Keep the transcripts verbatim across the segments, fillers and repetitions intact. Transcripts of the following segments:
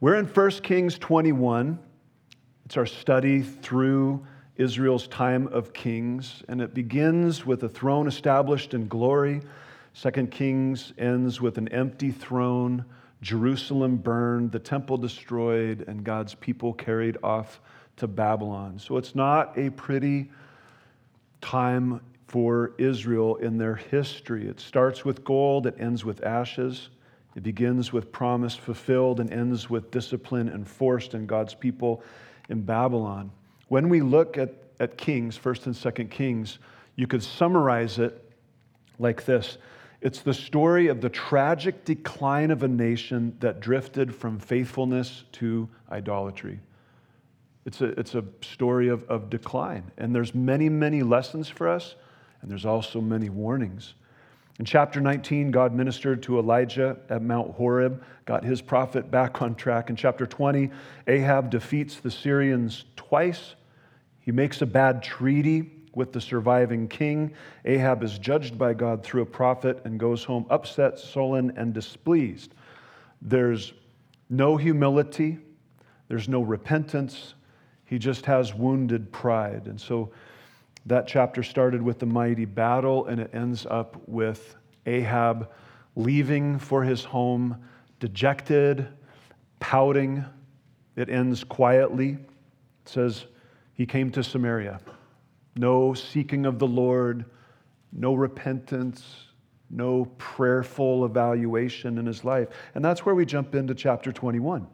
We're in First Kings twenty-one. It's our study through Israel's time of kings, and it begins with a throne established in glory. Second Kings ends with an empty throne, Jerusalem burned, the temple destroyed, and God's people carried off to Babylon. So it's not a pretty time for Israel in their history. It starts with gold, it ends with ashes. It begins with promise fulfilled and ends with discipline enforced in God's people in Babylon. When we look at, at Kings, First and Second Kings, you could summarize it like this. It's the story of the tragic decline of a nation that drifted from faithfulness to idolatry. It's a, it's a story of, of decline. And there's many, many lessons for us, and there's also many warnings. In chapter nineteen, God ministered to Elijah at Mount Horeb, got his prophet back on track. In chapter twenty, Ahab defeats the Syrians twice. He makes a bad treaty with the surviving king. Ahab is judged by God through a prophet and goes home upset, sullen, and displeased. There's no humility. There's no repentance. He just has wounded pride. And so that chapter started with the mighty battle, and it ends up with Ahab leaving for his home, dejected, pouting. It ends quietly. It says he came to Samaria. No seeking of the Lord, no repentance, no prayerful evaluation in his life. And that's where we jump into chapter twenty-one.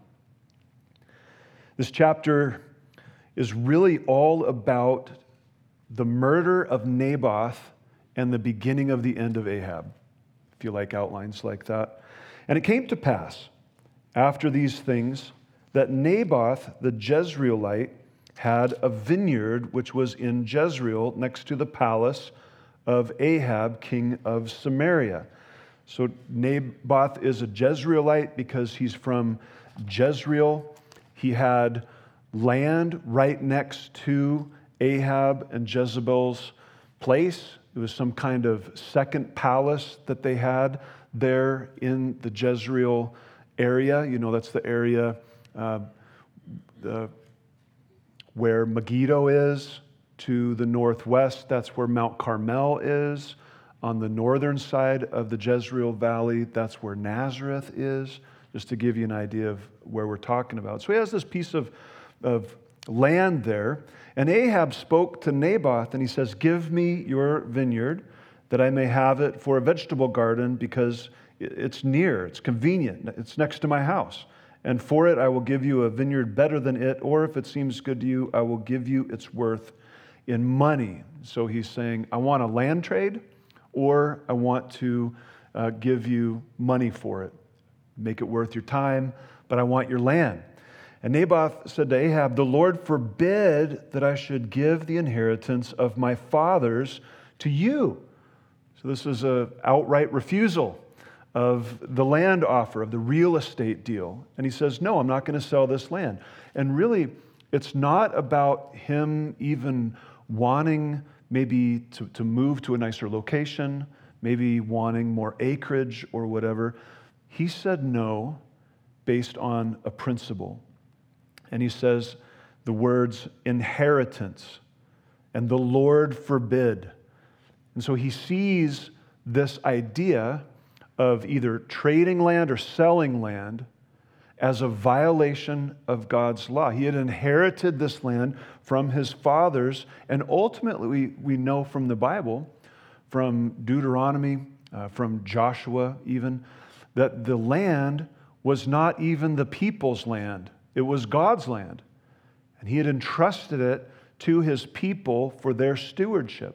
This chapter is really all about the murder of Naboth and the beginning of the end of Ahab, if you like outlines like that. And it came to pass, after these things, that Naboth the Jezreelite had a vineyard which was in Jezreel next to the palace of Ahab, king of Samaria. So Naboth is a Jezreelite because he's from Jezreel. He had land right next to Ahab and Jezebel's place. It was some kind of second palace that they had there in the Jezreel area. You know, that's the area uh, the, where Megiddo is. To the northwest, that's where Mount Carmel is. On the northern side of the Jezreel Valley, that's where Nazareth is, just to give you an idea of where we're talking about. So he has this piece of, of land there. And Ahab spoke to Naboth, and he says, "Give me your vineyard, that I may have it for a vegetable garden, because it's near, it's convenient, it's next to my house. And for it I will give you a vineyard better than it, or if it seems good to you, I will give you its worth in money." So he's saying, I want a land trade, or I want to uh, give you money for it. Make it worth your time, but I want your land. And Naboth said to Ahab, "The Lord forbid that I should give the inheritance of my fathers to you." So this is an outright refusal of the land offer, of the real estate deal. And he says, no, I'm not going to sell this land. And really, it's not about him even wanting maybe to, to move to a nicer location, maybe wanting more acreage or whatever. He said no based on a principle. And he says the words inheritance and the Lord forbid. And so he sees this idea of either trading land or selling land as a violation of God's law. He had inherited this land from his fathers, and ultimately we, we know from the Bible, from Deuteronomy, uh, from Joshua even, that the land was not even the people's land. It was God's land, and he had entrusted it to his people for their stewardship.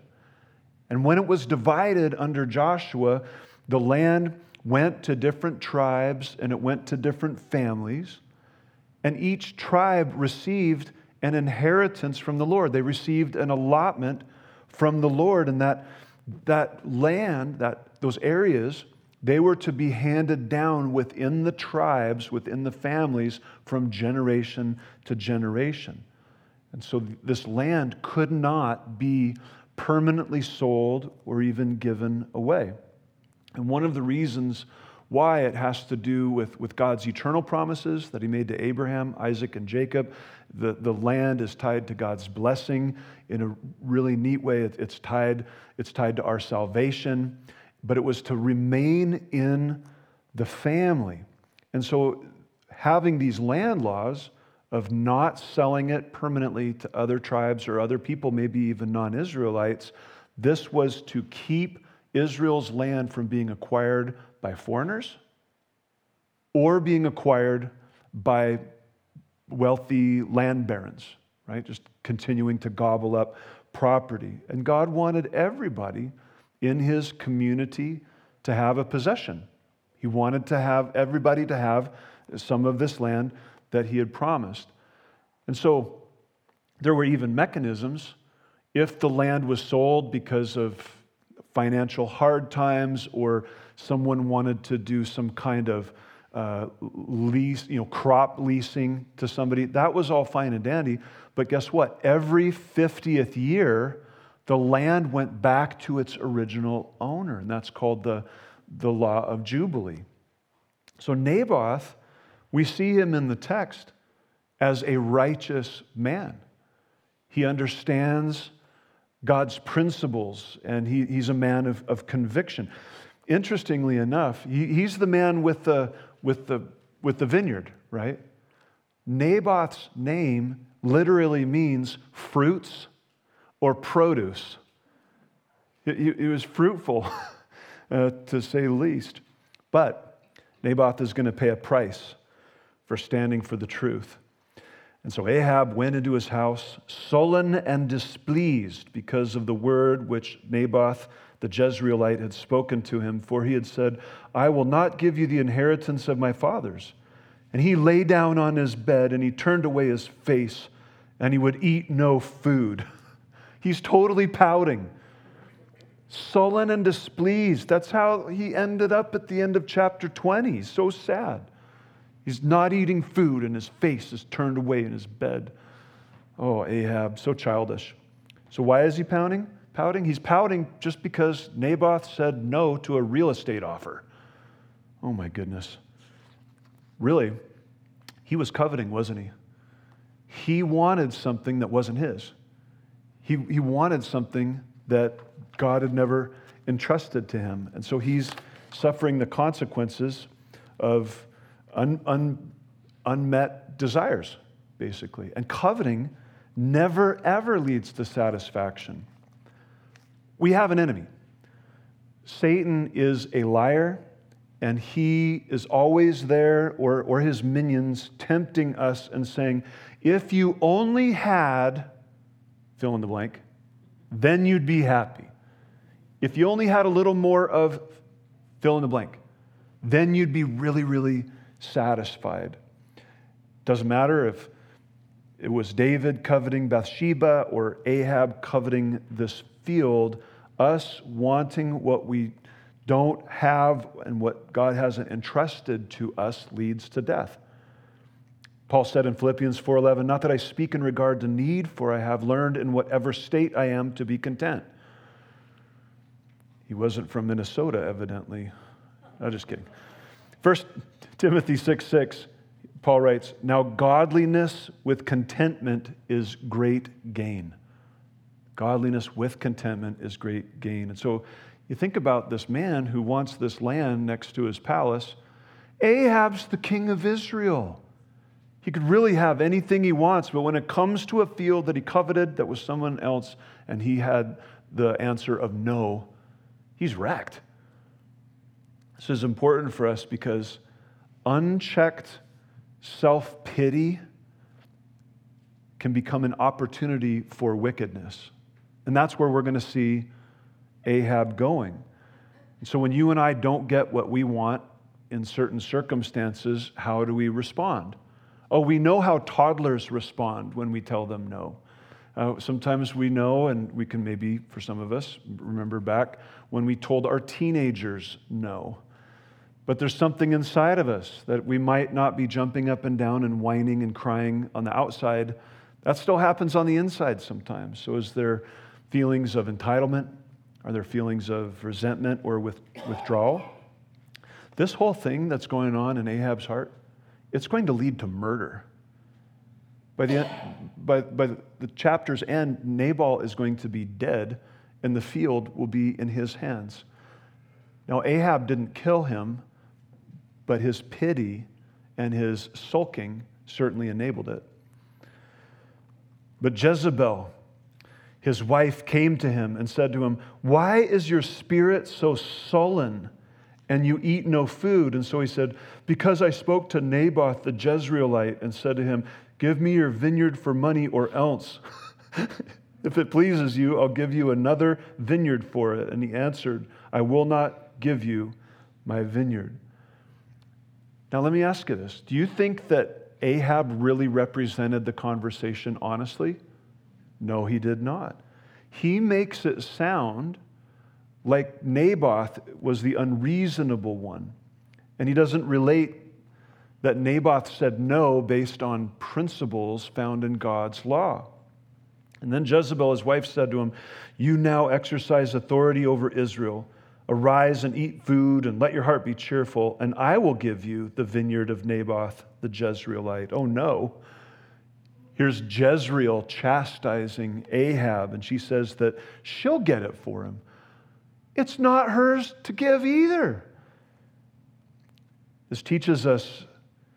And when it was divided under Joshua, the land went to different tribes and it went to different families, and each tribe received an inheritance from the Lord. They received an allotment from the Lord, and that, that land, that those areas, they were to be handed down within the tribes, within the families, from generation to generation. And so this land could not be permanently sold or even given away. And one of the reasons Why? It has to do with, with God's eternal promises that he made to Abraham, Isaac, and Jacob. The, the land is tied to God's blessing in a really neat way. It, it's tied, it's tied to our salvation, but it was to remain in the family. And so having these land laws of not selling it permanently to other tribes or other people, maybe even non-Israelites, this was to keep Israel's land from being acquired by foreigners or being acquired by wealthy land barons, right? Just continuing to gobble up property. And God wanted everybody in his community to have a possession. He wanted to have everybody to have some of this land that he had promised. And so there were even mechanisms if the land was sold because of financial hard times or someone wanted to do some kind of uh, lease, you know, crop leasing to somebody, that was all fine and dandy. But guess what? Every fiftieth year, the land went back to its original owner, and that's called the, the law of Jubilee. So Naboth, we see him in the text as a righteous man. He understands God's principles, and he, he's a man of, of conviction. Interestingly enough, he, he's the man with the, with, the, with the vineyard, right? Naboth's name literally means fruits or produce. He, he was fruitful, uh, to say the least. But Naboth is going to pay a price for standing for the truth. And so Ahab went into his house, sullen and displeased because of the word which Naboth the Jezreelite had spoken to him, for he had said, I will not give you the inheritance of my fathers. And he lay down on his bed, and he turned away his face, and he would eat no food. He's totally pouting. Sullen and displeased. That's how he ended up at the end of chapter twenty. He's so sad. He's not eating food, and his face is turned away in his bed. Oh, Ahab, so childish. So why is he pouting? Pouting? He's pouting just because Naboth said no to a real estate offer. Oh my goodness. Really, he was coveting, wasn't he? He wanted something that wasn't his. He, he wanted something that God had never entrusted to him. And so he's suffering the consequences of Un, un, unmet desires, basically. And coveting never, ever leads to satisfaction. We have an enemy. Satan is a liar, and he is always there, or, or his minions, tempting us and saying, if you only had, fill in the blank, then you'd be happy. If you only had a little more of, fill in the blank, then you'd be really, really satisfied. Doesn't matter if it was David coveting Bathsheba or Ahab coveting this field, us wanting what we don't have and what God hasn't entrusted to us leads to death. Paul said in Philippians four eleven, not that I speak in regard to need, for I have learned in whatever state I am to be content. He wasn't from Minnesota, evidently. I'm just kidding. First Timothy six six, Paul writes, now godliness with contentment is great gain. Godliness with contentment is great gain. And so you think about this man who wants this land next to his palace. Ahab's the king of Israel. He could really have anything he wants, but when it comes to a field that he coveted that was someone else and he had the answer of no, he's wrecked. This is important for us because unchecked self-pity can become an opportunity for wickedness. And that's where we're going to see Ahab going. And so when you and I don't get what we want in certain circumstances, how do we respond? Oh, we know how toddlers respond when we tell them no. Uh, sometimes we know, and we can maybe, for some of us, remember back when we told our teenagers no. But there's something inside of us that we might not be jumping up and down and whining and crying on the outside. That still happens on the inside sometimes. So is there feelings of entitlement? Are there feelings of resentment or with, withdrawal? This whole thing that's going on in Ahab's heart, it's going to lead to murder. By the, by, by the chapter's end, Nabal is going to be dead, and the field will be in his hands. Now, Ahab didn't kill him, but his pity and his sulking certainly enabled it. But Jezebel, his wife, came to him and said to him, "Why is your spirit so sullen and you eat no food?" And so he said, "Because I spoke to Naboth the Jezreelite and said to him, 'Give me your vineyard for money, or else, if it pleases you, I'll give you another vineyard for it.' And he answered, 'I will not give you my vineyard.'" Now let me ask you this. Do you think that Ahab really represented the conversation honestly? No, he did not. He makes it sound like Naboth was the unreasonable one. And he doesn't relate that Naboth said no based on principles found in God's law. And then Jezebel, his wife, said to him, "You now exercise authority over Israel. Arise and eat food and let your heart be cheerful, and I will give you the vineyard of Naboth the Jezreelite." Oh no. Here's Jezreel chastising Ahab, and she says that she'll get it for him. It's not hers to give either. This teaches us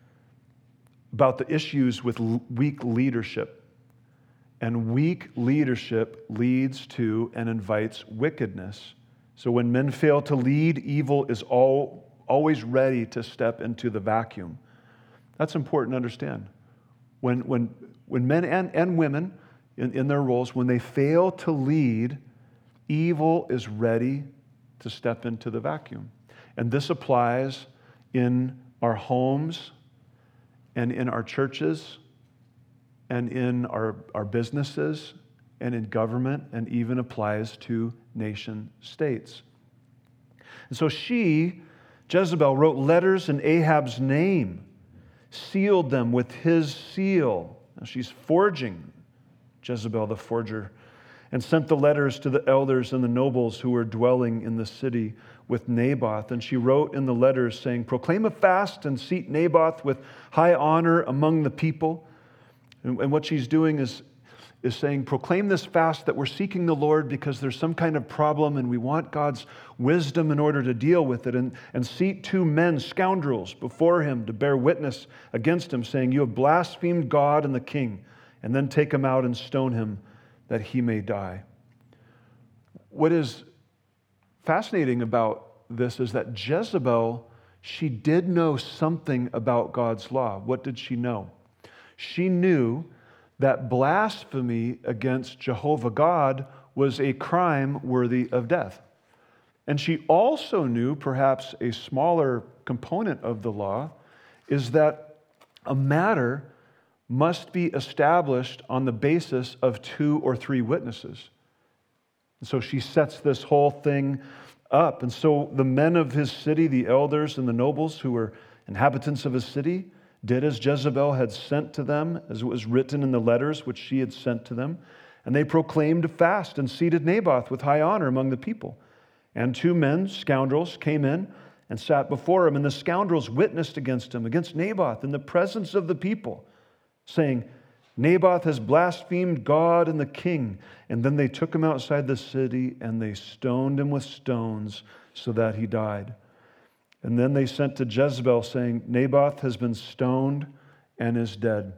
about the issues with weak leadership. And weak leadership leads to and invites wickedness. So when men fail to lead, evil is all, always ready to step into the vacuum. That's important to understand. When, when, when men and, and women in, in their roles, when they fail to lead, evil is ready to step into the vacuum. And this applies in our homes and in our churches and in our, our businesses and in government, and even applies to nation states. And so she, Jezebel, wrote letters in Ahab's name, sealed them with his seal. Now she's forging, Jezebel the forger, and sent the letters to the elders and the nobles who were dwelling in the city with Naboth. And she wrote in the letters saying, "Proclaim a fast and seat Naboth with high honor among the people." And, and what she's doing is is saying, proclaim this fast that we're seeking the Lord because there's some kind of problem and we want God's wisdom in order to deal with it. And, and seat two men, scoundrels, before him to bear witness against him, saying, "You have blasphemed God and the king." And then take him out and stone him that he may die. What is fascinating about this is that Jezebel, she did know something about God's law. What did she know? She knew that blasphemy against Jehovah God was a crime worthy of death. And she also knew, perhaps a smaller component of the law, is that a matter must be established on the basis of two or three witnesses. And so she sets this whole thing up. And so the men of his city, the elders and the nobles who were inhabitants of his city, did as Jezebel had sent to them, as it was written in the letters which she had sent to them. And they proclaimed a fast and seated Naboth with high honor among the people. And two men, scoundrels, came in and sat before him. And the scoundrels witnessed against him, against Naboth, in the presence of the people, saying, "Naboth has blasphemed God and the king." And then they took him outside the city and they stoned him with stones so that he died. And then they sent to Jezebel saying, "Naboth has been stoned and is dead."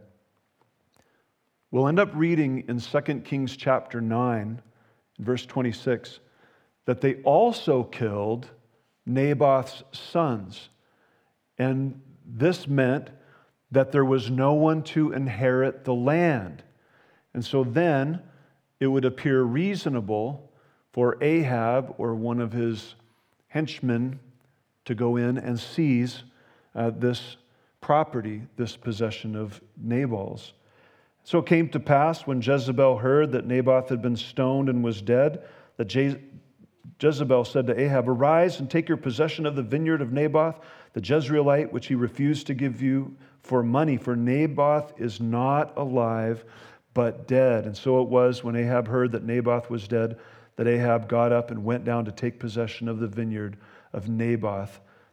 We'll end up reading in Second Kings chapter nine, verse twenty-six, that they also killed Naboth's sons. And this meant that there was no one to inherit the land. And so then it would appear reasonable for Ahab or one of his henchmen to go in and seize uh, this property, this possession of Nabal's. So it came to pass when Jezebel heard that Naboth had been stoned and was dead, that Je- Jezebel said to Ahab, "Arise and take your possession of the vineyard of Naboth, the Jezreelite, which he refused to give you for money, for Naboth is not alive, but dead." And so it was when Ahab heard that Naboth was dead, that Ahab got up and went down to take possession of the vineyard of Naboth,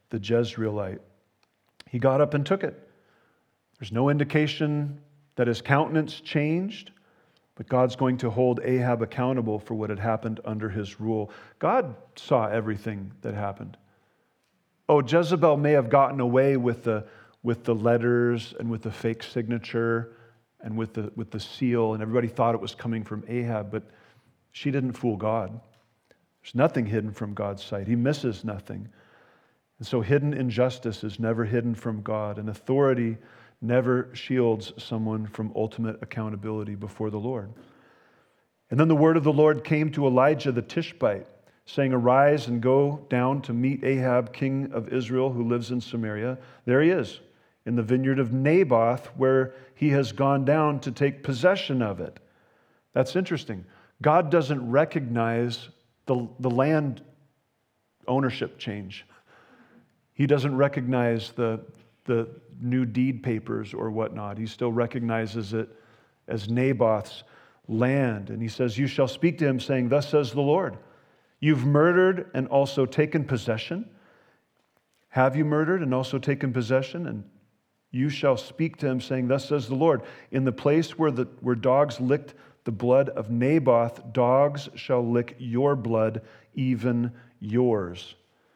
the Jezreelite. He got up and took it. There's no indication that his countenance changed, but God's going to hold Ahab accountable for what had happened under his rule. God saw everything that happened. Oh, Jezebel may have gotten away with the, with the letters and with the fake signature and with the, with the seal, and everybody thought it was coming from Ahab, but she didn't fool God. There's nothing hidden from God's sight. He misses nothing. And so hidden injustice is never hidden from God, and authority never shields someone from ultimate accountability before the Lord. And then the word of the Lord came to Elijah the Tishbite, saying, "Arise and go down to meet Ahab, king of Israel, who lives in Samaria." There he is, in the vineyard of Naboth, where he has gone down to take possession of it. That's interesting. God doesn't recognize the, the land ownership change. He doesn't recognize the, the new deed papers or whatnot. He still recognizes it as Naboth's land. And he says, "You shall speak to him, saying, 'Thus says the Lord, you've murdered and also taken possession. Have you murdered and also taken possession?' And you shall speak to him, saying, 'Thus says the Lord, in the place where, the, where dogs licked the blood of Naboth, dogs shall lick your blood, even yours.'"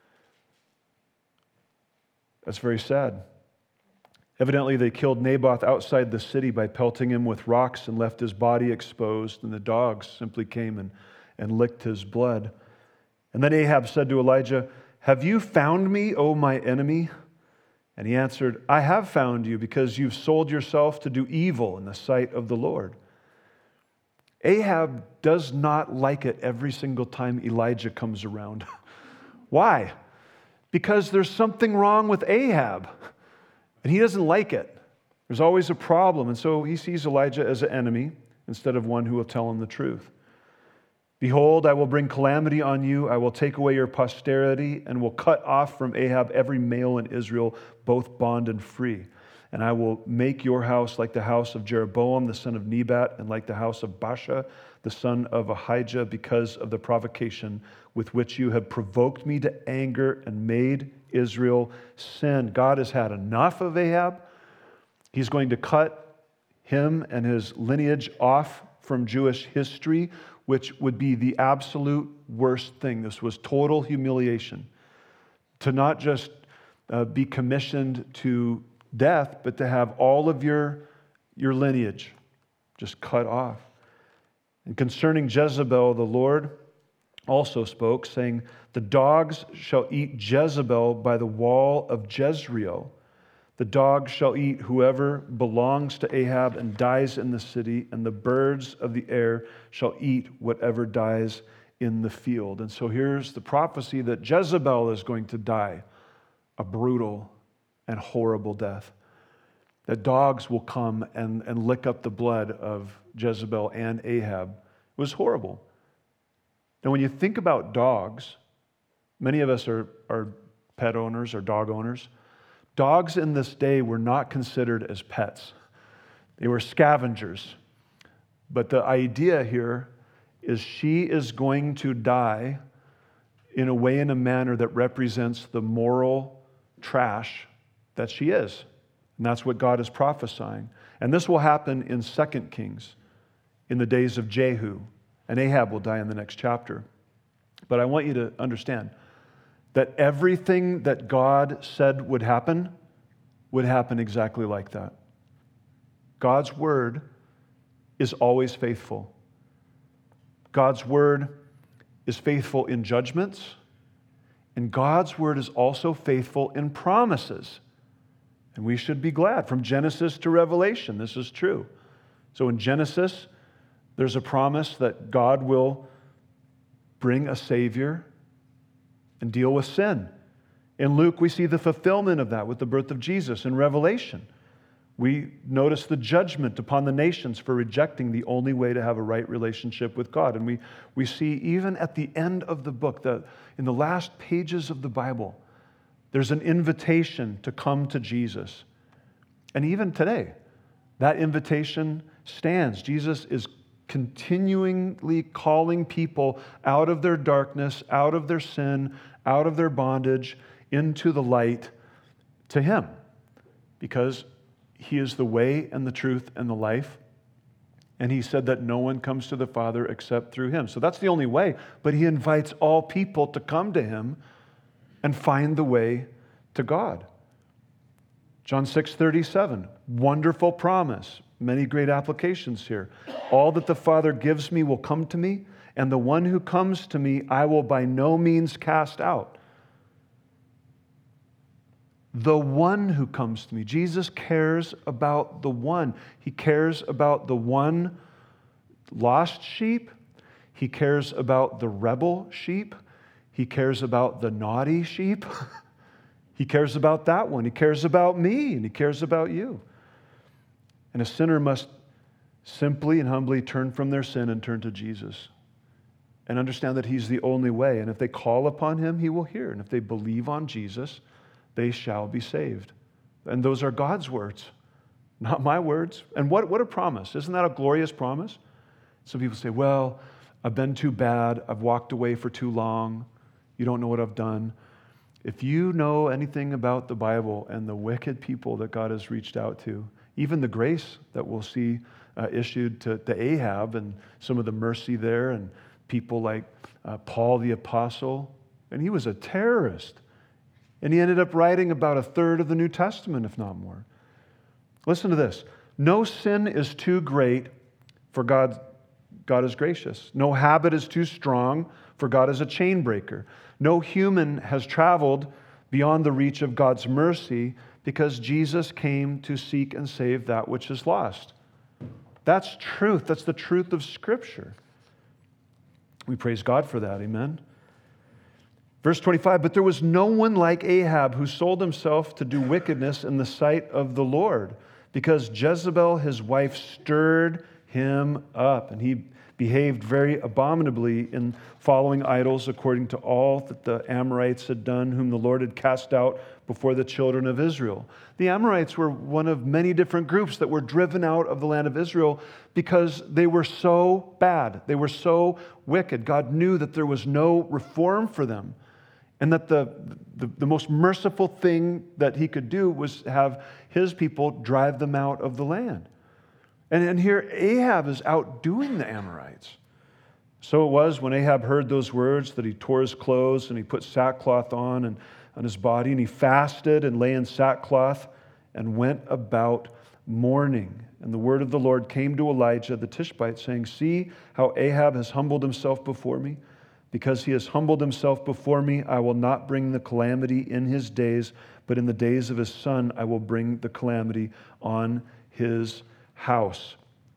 That's very sad. Evidently, they killed Naboth outside the city by pelting him with rocks and left his body exposed, and the dogs simply came and, and licked his blood. And then Ahab said to Elijah, "Have you found me, O my enemy?" And he answered, "I have found you, because you've sold yourself to do evil in the sight of the Lord." Ahab does not like it every single time Elijah comes around. Why? Because there's something wrong with Ahab, and he doesn't like it. There's always a problem, and so he sees Elijah as an enemy instead of one who will tell him the truth. "Behold, I will bring calamity on you. I will take away your posterity and will cut off from Ahab every male in Israel, both bond and free. And I will make your house like the house of Jeroboam, the son of Nebat, and like the house of Baasha, the son of Ahijah, because of the provocation with which you have provoked me to anger and made Israel sin." God has had enough of Ahab. He's going to cut him and his lineage off from Jewish history, which would be the absolute worst thing. This was total humiliation. To not just uh, be commissioned to death, but to have all of your, your lineage just cut off. And concerning Jezebel, the Lord also spoke, saying, "The dogs shall eat Jezebel by the wall of Jezreel. The dogs shall eat whoever belongs to Ahab and dies in the city, and the birds of the air shall eat whatever dies in the field." And so here's the prophecy that Jezebel is going to die a brutal and horrible death. That dogs will come and, and lick up the blood of Jezebel and Ahab. It was horrible. Now, when you think about dogs, many of us are, are pet owners or dog owners. Dogs in this day were not considered as pets. They were scavengers. But the idea here is she is going to die in a way, in a manner that represents the moral trash that she is. And that's what God is prophesying. And this will happen in Second Kings, in the days of Jehu. And Ahab will die in the next chapter. But I want you to understand that everything that God said would happen would happen exactly like that. God's word is always faithful. God's word is faithful in judgments, and God's word is also faithful in promises. And we should be glad. From Genesis to Revelation, this is true. So in Genesis, there's a promise that God will bring a Savior and deal with sin. In Luke, we see the fulfillment of that with the birth of Jesus. In Revelation, we notice the judgment upon the nations for rejecting the only way to have a right relationship with God. And we, we see even at the end of the book, the, in the last pages of the Bible, there's an invitation to come to Jesus. And even today, that invitation stands. Jesus is continually calling people out of their darkness, out of their sin, out of their bondage, into the light to him, because he is the way and the truth and the life. And he said that no one comes to the Father except through him. So that's the only way. But he invites all people to come to him and find the way to God. John six thirty-seven, wonderful promise. Many great applications here. All that the Father gives me will come to me, and the one who comes to me I will by no means cast out. The one who comes to me. Jesus cares about the one. He cares about the one lost sheep. He cares about the rebel sheep. He cares about the naughty sheep. He cares about that one. He cares about me, and he cares about you. And a sinner must simply and humbly turn from their sin and turn to Jesus and understand that he's the only way. And if they call upon him, he will hear. And if they believe on Jesus, they shall be saved. And those are God's words, not my words. And what, what a promise. Isn't that a glorious promise? Some people say, well, I've been too bad. I've walked away for too long. You don't know what I've done. If you know anything about the Bible and the wicked people that God has reached out to, even the grace that we'll see uh, issued to, to Ahab and some of the mercy there, and people like uh, Paul the Apostle, and he was a terrorist. And he ended up writing about a third of the New Testament, if not more. Listen to this. No sin is too great for God. God is gracious. No habit is too strong, for God is a chain breaker. No human has traveled beyond the reach of God's mercy, because Jesus came to seek and save that which is lost. That's truth. That's the truth of Scripture. We praise God for that. Amen. Verse twenty-five, but there was no one like Ahab who sold himself to do wickedness in the sight of the Lord, because Jezebel, his wife, stirred him up, and he behaved very abominably in following idols according to all that the Amorites had done, whom the Lord had cast out before the children of Israel. The Amorites were one of many different groups that were driven out of the land of Israel because they were so bad. They were so wicked. God knew that there was no reform for them, and that the, the, the most merciful thing that he could do was have his people drive them out of the land. And, and here Ahab is outdoing the Amorites. So it was when Ahab heard those words that he tore his clothes and he put sackcloth on and on his body, and he fasted and lay in sackcloth and went about mourning. And the word of the Lord came to Elijah the Tishbite, saying, see how Ahab has humbled himself before me. Because he has humbled himself before me, I will not bring the calamity in his days, but in the days of his son I will bring the calamity on his house.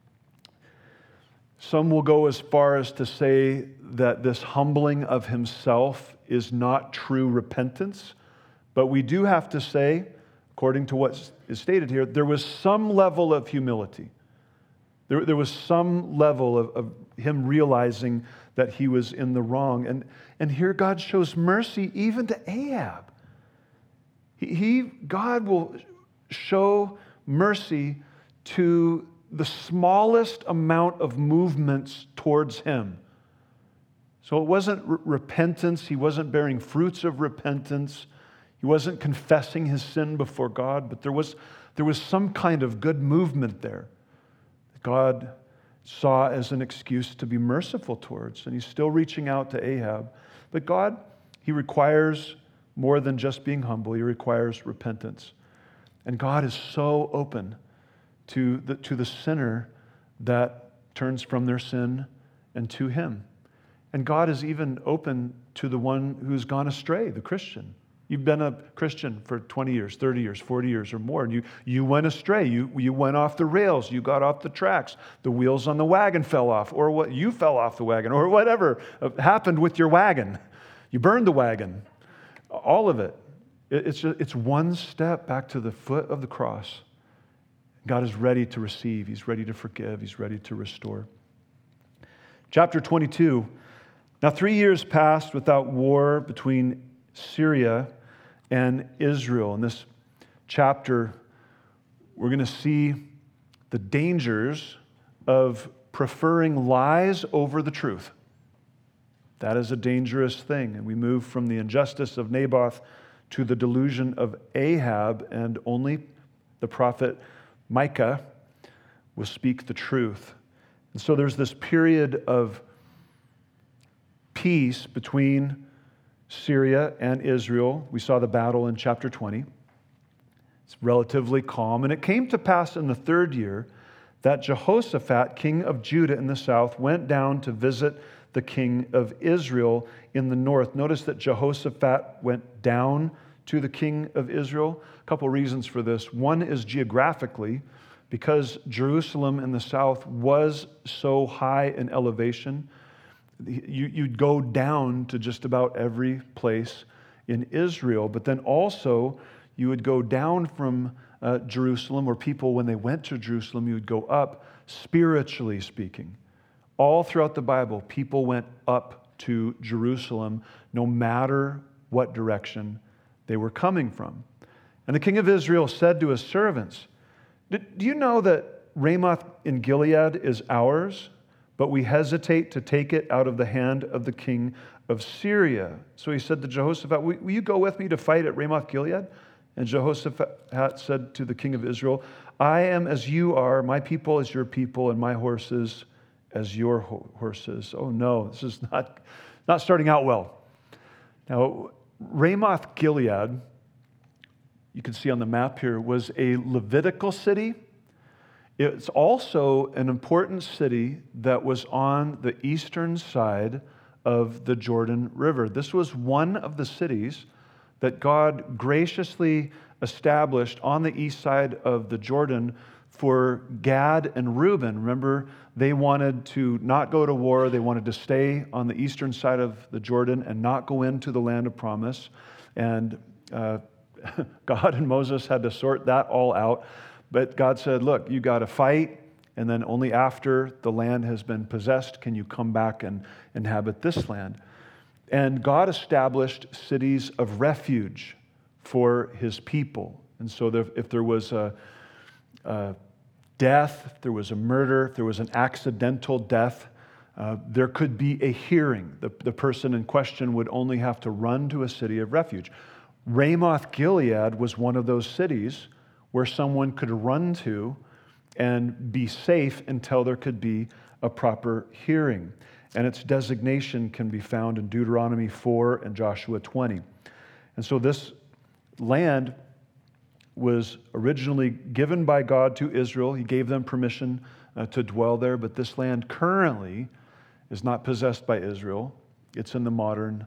Some will go as far as to say that this humbling of himself is not true repentance, but we do have to say, according to what is stated here, there was some level of humility. There, there was some level of, of him realizing that he was in the wrong. And, and here God shows mercy even to Ahab. He, he, God will show mercy to the smallest amount of movements towards him. So it wasn't re- repentance. He wasn't bearing fruits of repentance. He wasn't confessing his sin before God, but there was, there was some kind of good movement there that God saw as an excuse to be merciful towards. And he's still reaching out to Ahab. But God, he requires more than just being humble. He requires repentance. And God is so open to the, to the sinner that turns from their sin and to him. And God is even open to the one who's gone astray, the Christian. You've been a Christian for twenty years, thirty years, forty years or more, and you, you went astray. You, you went off the rails. You got off the tracks. The wheels on the wagon fell off, or what you fell off the wagon, or whatever happened with your wagon. You burned the wagon. All of it. It's, just, it's one step back to the foot of the cross. God is ready to receive. He's ready to forgive. He's ready to restore. Chapter twenty-two. Now three years passed without war between Syria and Israel. In this chapter, we're going to see the dangers of preferring lies over the truth. That is a dangerous thing. And we move from the injustice of Naboth to the delusion of Ahab, and only the prophet Micah will speak the truth. And so there's this period of peace between Syria and Israel. We saw the battle in chapter twenty. It's relatively calm. And it came to pass in the third year that Jehoshaphat, king of Judah in the south, went down to visit the king of Israel in the north. Notice that Jehoshaphat went down to the king of Israel. A couple reasons for this. One is geographically, because Jerusalem in the south was so high in elevation, you, you'd go down to just about every place in Israel. But then also, you would go down from uh, Jerusalem, or people, when they went to Jerusalem, you would go up, spiritually speaking. All throughout the Bible, people went up to Jerusalem, no matter what direction they were coming from. And the king of Israel said to his servants, do you know that Ramoth in Gilead is ours, but we hesitate to take it out of the hand of the king of Syria? So he said to Jehoshaphat, will you go with me to fight at Ramoth Gilead? And Jehoshaphat said to the king of Israel, I am as you are, my people as your people, and my horses as your ho- horses. Oh no, this is not, not starting out well. Now, Ramoth Gilead, you can see on the map here, was a Levitical city. It's also an important city that was on the eastern side of the Jordan River. This was one of the cities that God graciously established on the east side of the Jordan for Gad and Reuben. Remember, they wanted to not go to war. They wanted to stay on the eastern side of the Jordan and not go into the land of promise. And uh, God and Moses had to sort that all out. But God said, look, you got to fight, and then only after the land has been possessed can you come back and inhabit this land. And God established cities of refuge for his people. And so there, if there was a, a death, if there was a murder, if there was an accidental death, uh, there could be a hearing. The, the person in question would only have to run to a city of refuge. Ramoth Gilead was one of those cities where someone could run to and be safe until there could be a proper hearing. And its designation can be found in Deuteronomy four and Joshua twenty. And so this land was originally given by God to Israel. He gave them permission uh, to dwell there, but this land currently is not possessed by Israel. It's in the modern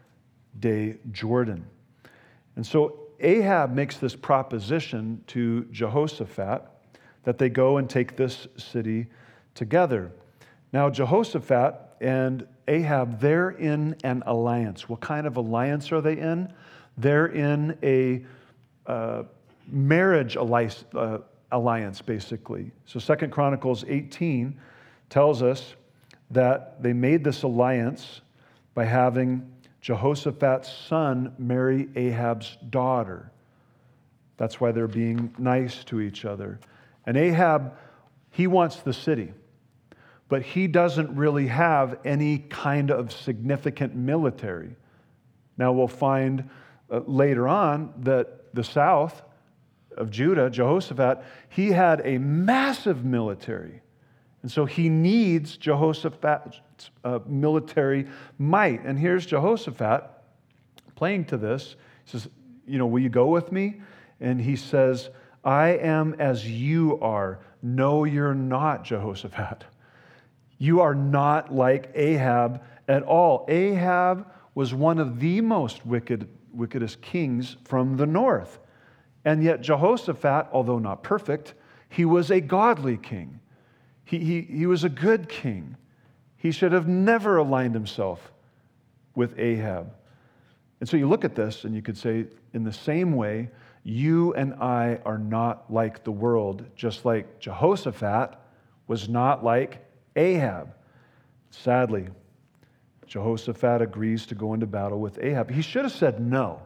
day Jordan. And so Ahab makes this proposition to Jehoshaphat that they go and take this city together. Now, Jehoshaphat and Ahab, they're in an alliance. What kind of alliance are they in? They're in a uh, marriage alliance, uh, alliance, basically. So Second Chronicles eighteen tells us that they made this alliance by having Jehoshaphat's son marry Ahab's daughter. That's why they're being nice to each other. And Ahab, he wants the city, but he doesn't really have any kind of significant military. Now we'll find uh, later on that the south of Judah, Jehoshaphat, he had a massive military. And so he needs Jehoshaphat's uh, military might. And here's Jehoshaphat playing to this. He says, you know, will you go with me? And he says, I am as you are. No, you're not, Jehoshaphat. You are not like Ahab at all. Ahab was one of the most wicked, wickedest kings from the north. And yet Jehoshaphat, although not perfect, he was a godly king. He, he, he was a good king. He should have never aligned himself with Ahab. And so you look at this and you could say, in the same way, you and I are not like the world, just like Jehoshaphat was not like Ahab. Sadly, Jehoshaphat agrees to go into battle with Ahab. He should have said no.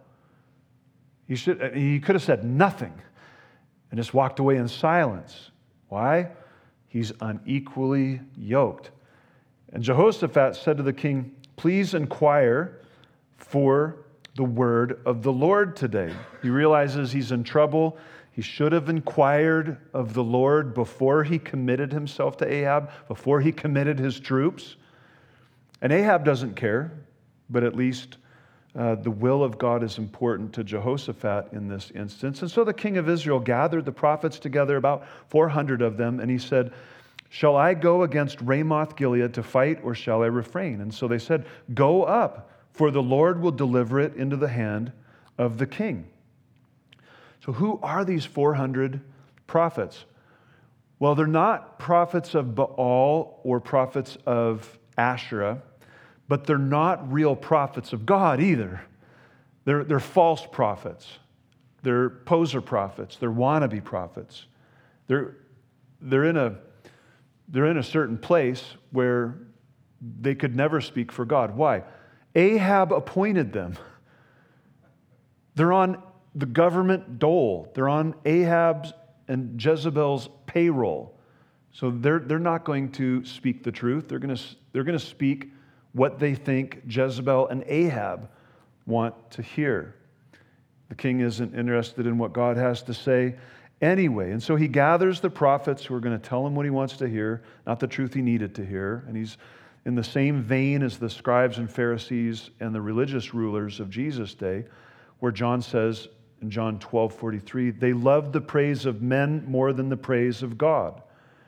He should. He could have said nothing and just walked away in silence. Why? He's unequally yoked. And Jehoshaphat said to the king, please inquire for the word of the Lord today. He realizes he's in trouble. He should have inquired of the Lord before he committed himself to Ahab, before he committed his troops. And Ahab doesn't care, but at least uh, the will of God is important to Jehoshaphat in this instance. And so the king of Israel gathered the prophets together, about four hundred of them, and he said, "Shall I go against Ramoth Gilead to fight, or shall I refrain?" And so they said, "Go up, for the Lord will deliver it into the hand of the king." So who are these four hundred prophets? Well, they're not prophets of Baal or prophets of Asherah, but they're not real prophets of God either. They're, they're false prophets. They're poser prophets. They're wannabe prophets. They're, they're, in a, they're in a certain place where they could never speak for God. Why? Ahab appointed them. They're on the government dole. They're on Ahab's and Jezebel's payroll. So they're, they're not going to speak the truth. They're going to, they're going to speak what they think Jezebel and Ahab want to hear. The king isn't interested in what God has to say anyway. And so he gathers the prophets who are going to tell him what he wants to hear, not the truth he needed to hear. And he's in the same vein as the scribes and Pharisees and the religious rulers of Jesus' day, where John says in John twelve forty-three, they loved the praise of men more than the praise of God.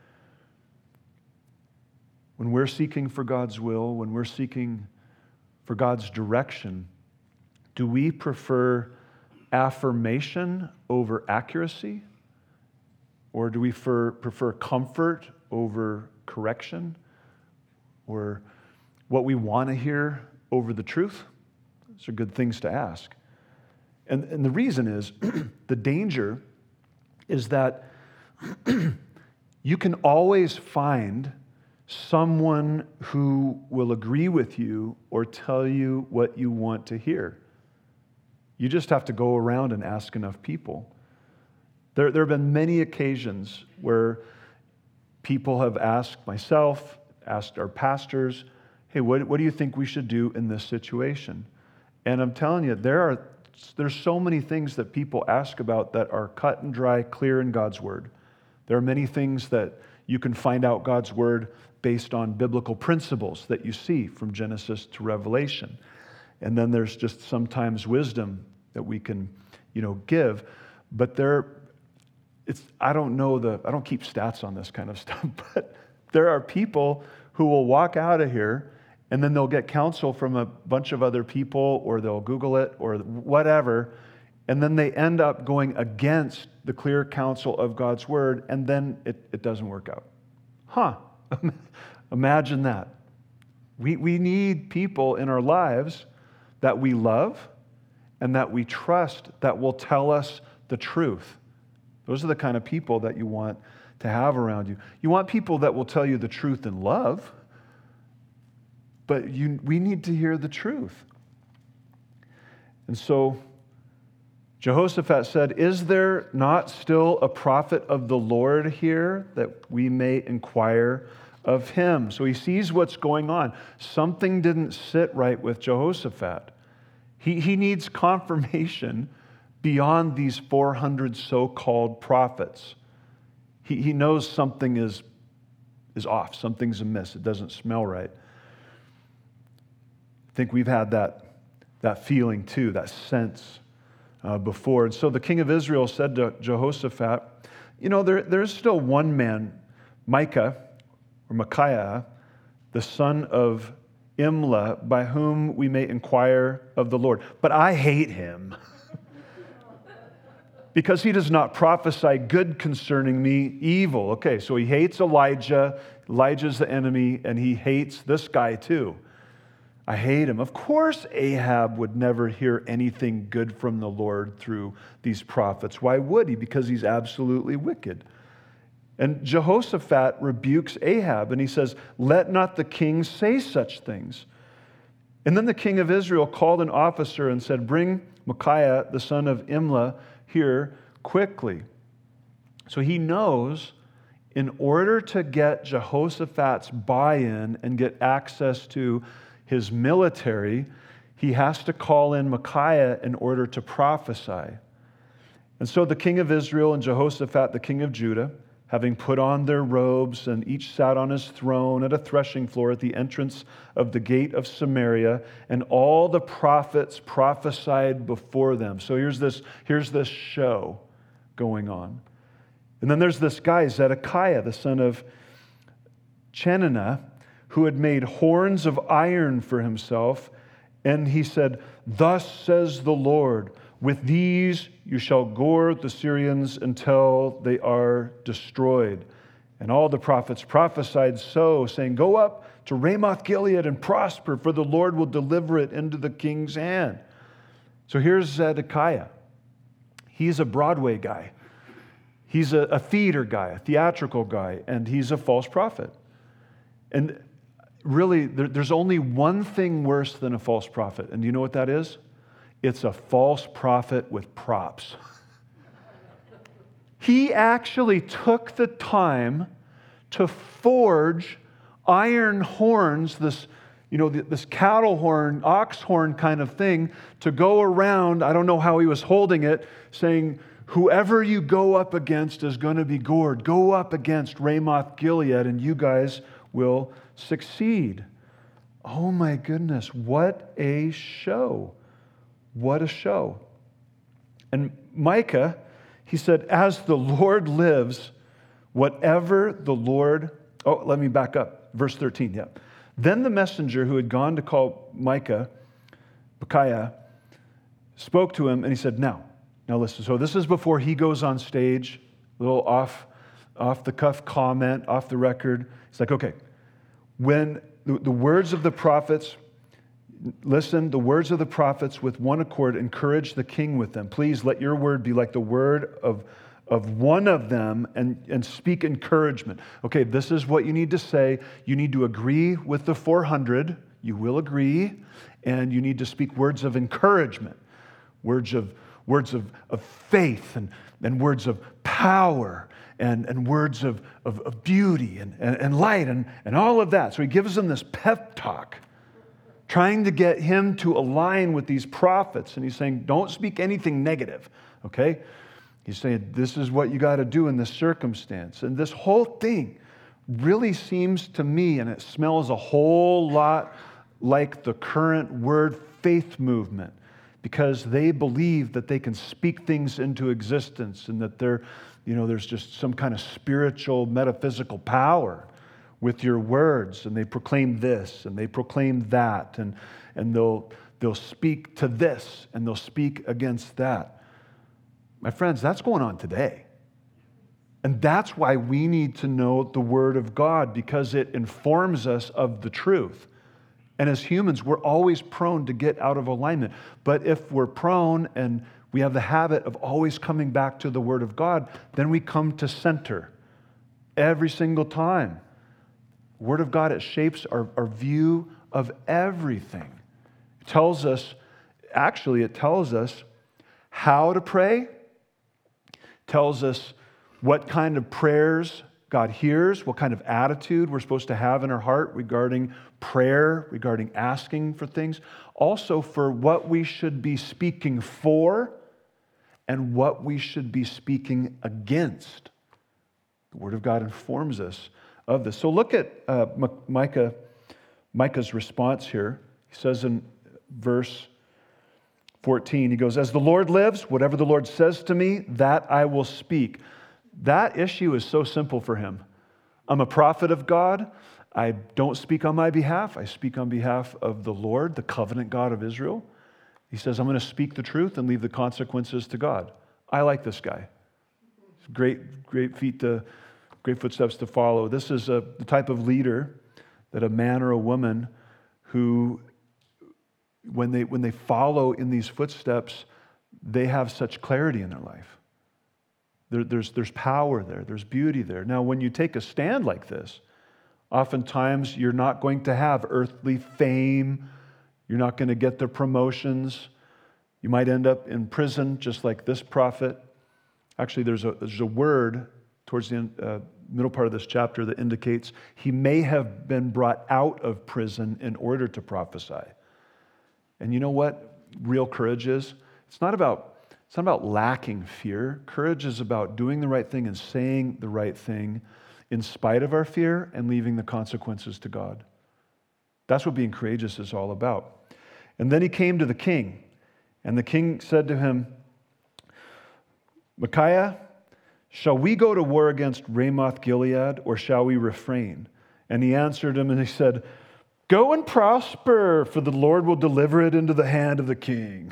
When we're seeking for God's will, when we're seeking for God's direction, do we prefer affirmation over accuracy? Or do we prefer, prefer comfort over correction? Or what we want to hear over the truth? Those are good things to ask. And, and the reason is, the danger is that you can always find someone who will agree with you or tell you what you want to hear. You just have to go around and ask enough people. There, there have been many occasions where people have asked myself, asked our pastors, hey, what, what do you think we should do in this situation? And I'm telling you, there are there's so many things that people ask about that are cut and dry, clear in God's Word. There are many things that you can find out God's Word based on biblical principles that you see from Genesis to Revelation. And then there's just sometimes wisdom that we can, you know, give. But there, it's I don't know the I don't keep stats on this kind of stuff, but there are people who will walk out of here and then they'll get counsel from a bunch of other people, or they'll Google it, or whatever, and then they end up going against the clear counsel of God's Word, and then it, it doesn't work out. Huh. Imagine that. We, we need people in our lives that we love and that we trust that will tell us the truth. Those are the kind of people that you want to have around you. You want people that will tell you the truth in love, but you, we need to hear the truth. And so Jehoshaphat said, is there not still a prophet of the Lord here that we may inquire of him? So he sees what's going on. Something didn't sit right with Jehoshaphat. He, he needs confirmation beyond these four hundred so-called prophets. He, he knows something is, is off, something's amiss, it doesn't smell right. I think we've had that, that feeling too, that sense uh, before. And so the king of Israel said to Jehoshaphat, you know, there, there's still one man, Micah, or Micaiah, the son of Imlah, by whom we may inquire of the Lord. But I hate him, because he does not prophesy good concerning me, evil. Okay, so he hates Elijah. Elijah's the enemy, and he hates this guy too. I hate him. Of course, Ahab would never hear anything good from the Lord through these prophets. Why would he? Because he's absolutely wicked. And Jehoshaphat rebukes Ahab, and he says, let not the king say such things. And then the king of Israel called an officer and said, bring Micaiah, the son of Imlah, here quickly. So he knows in order to get Jehoshaphat's buy-in and get access to his military, he has to call in Micaiah in order to prophesy. And so the king of Israel and Jehoshaphat, the king of Judah, having put on their robes, and each sat on his throne at a threshing floor at the entrance of the gate of Samaria, and all the prophets prophesied before them. So here's this, here's this show going on. And then there's this guy, Zedekiah, the son of Chenanah, who had made horns of iron for himself, and he said, "Thus says the Lord, with these you shall gore the Syrians until they are destroyed." And all the prophets prophesied so, saying, "Go up to Ramoth Gilead and prosper, for the Lord will deliver it into the king's hand." So here's Zedekiah. He's a Broadway guy. He's a, a theater guy, a theatrical guy, and he's a false prophet. And really, there, there's only one thing worse than a false prophet. And do you know what that is? It's a false prophet with props. He actually took the time to forge iron horns, this, you know, this cattle horn, ox horn kind of thing, to go around. I don't know how he was holding it, saying, "Whoever you go up against is going to be gored. Go up against Ramoth Gilead, and you guys will succeed." Oh my goodness, what a show. What a show. And Micah, he said, "As the Lord lives, whatever the Lord..." Oh, let me back up. Verse thirteen, yeah. "Then the messenger who had gone to call Micah, Micaiah, spoke to him, and he said, now, now listen." So this is before he goes on stage, a little off, off the cuff comment, off the record. He's like, okay, when the, the words of the prophets... Listen, the words of the prophets with one accord encourage the king with them. Please let your word be like the word of, of one of them and, and speak encouragement. Okay, this is what you need to say. You need to agree with the four hundred. You will agree. And you need to speak words of encouragement, words of, words of, of faith and, and words of power and, and words of, of, of beauty and, and, and light and, and all of that. So he gives them this pep talk, trying to get him to align with these prophets. And he's saying, don't speak anything negative, okay? He's saying, this is what you got to do in this circumstance. And this whole thing really seems to me, and it smells a whole lot like the current word faith movement, because they believe that they can speak things into existence and that they're, you know, there's just some kind of spiritual, metaphysical power with your words, and they proclaim this and they proclaim that, and, and they'll, they'll speak to this and they'll speak against that. My friends, that's going on today. And that's why we need to know the Word of God, because it informs us of the truth. And as humans, we're always prone to get out of alignment. But if we're prone and we have the habit of always coming back to the Word of God, then we come to center every single time. Word of God, it shapes our, our view of everything. It tells us, actually, it tells us how to pray, tells us what kind of prayers God hears, what kind of attitude we're supposed to have in our heart regarding prayer, regarding asking for things, also for what we should be speaking for and what we should be speaking against. The Word of God informs us of this. So look at uh, Micah, Micah's response here. He says in verse fourteen, he goes, "As the Lord lives, whatever the Lord says to me, that I will speak." That issue is so simple for him. I'm a prophet of God. I don't speak on my behalf. I speak on behalf of the Lord, the covenant God of Israel. He says, I'm going to speak the truth and leave the consequences to God. I like this guy. It's great, great feet to Great footsteps to follow. This is a, the type of leader that a man or a woman who, when they, when they follow in these footsteps, they have such clarity in their life. There, there's, there's power there. There's beauty there. Now, when you take a stand like this, oftentimes you're not going to have earthly fame. You're not going to get the promotions. You might end up in prison just like this prophet. Actually, there's a, there's a word towards the uh, middle part of this chapter that indicates he may have been brought out of prison in order to prophesy. And you know what real courage is? It's not about it's not about lacking fear. Courage is about doing the right thing and saying the right thing in spite of our fear and leaving the consequences to God. That's what being courageous is all about. And then he came to the king, and the king said to him, Micaiah, shall we go to war against Ramoth Gilead, or shall we refrain? And he answered him, and he said, go and prosper, for the Lord will deliver it into the hand of the king.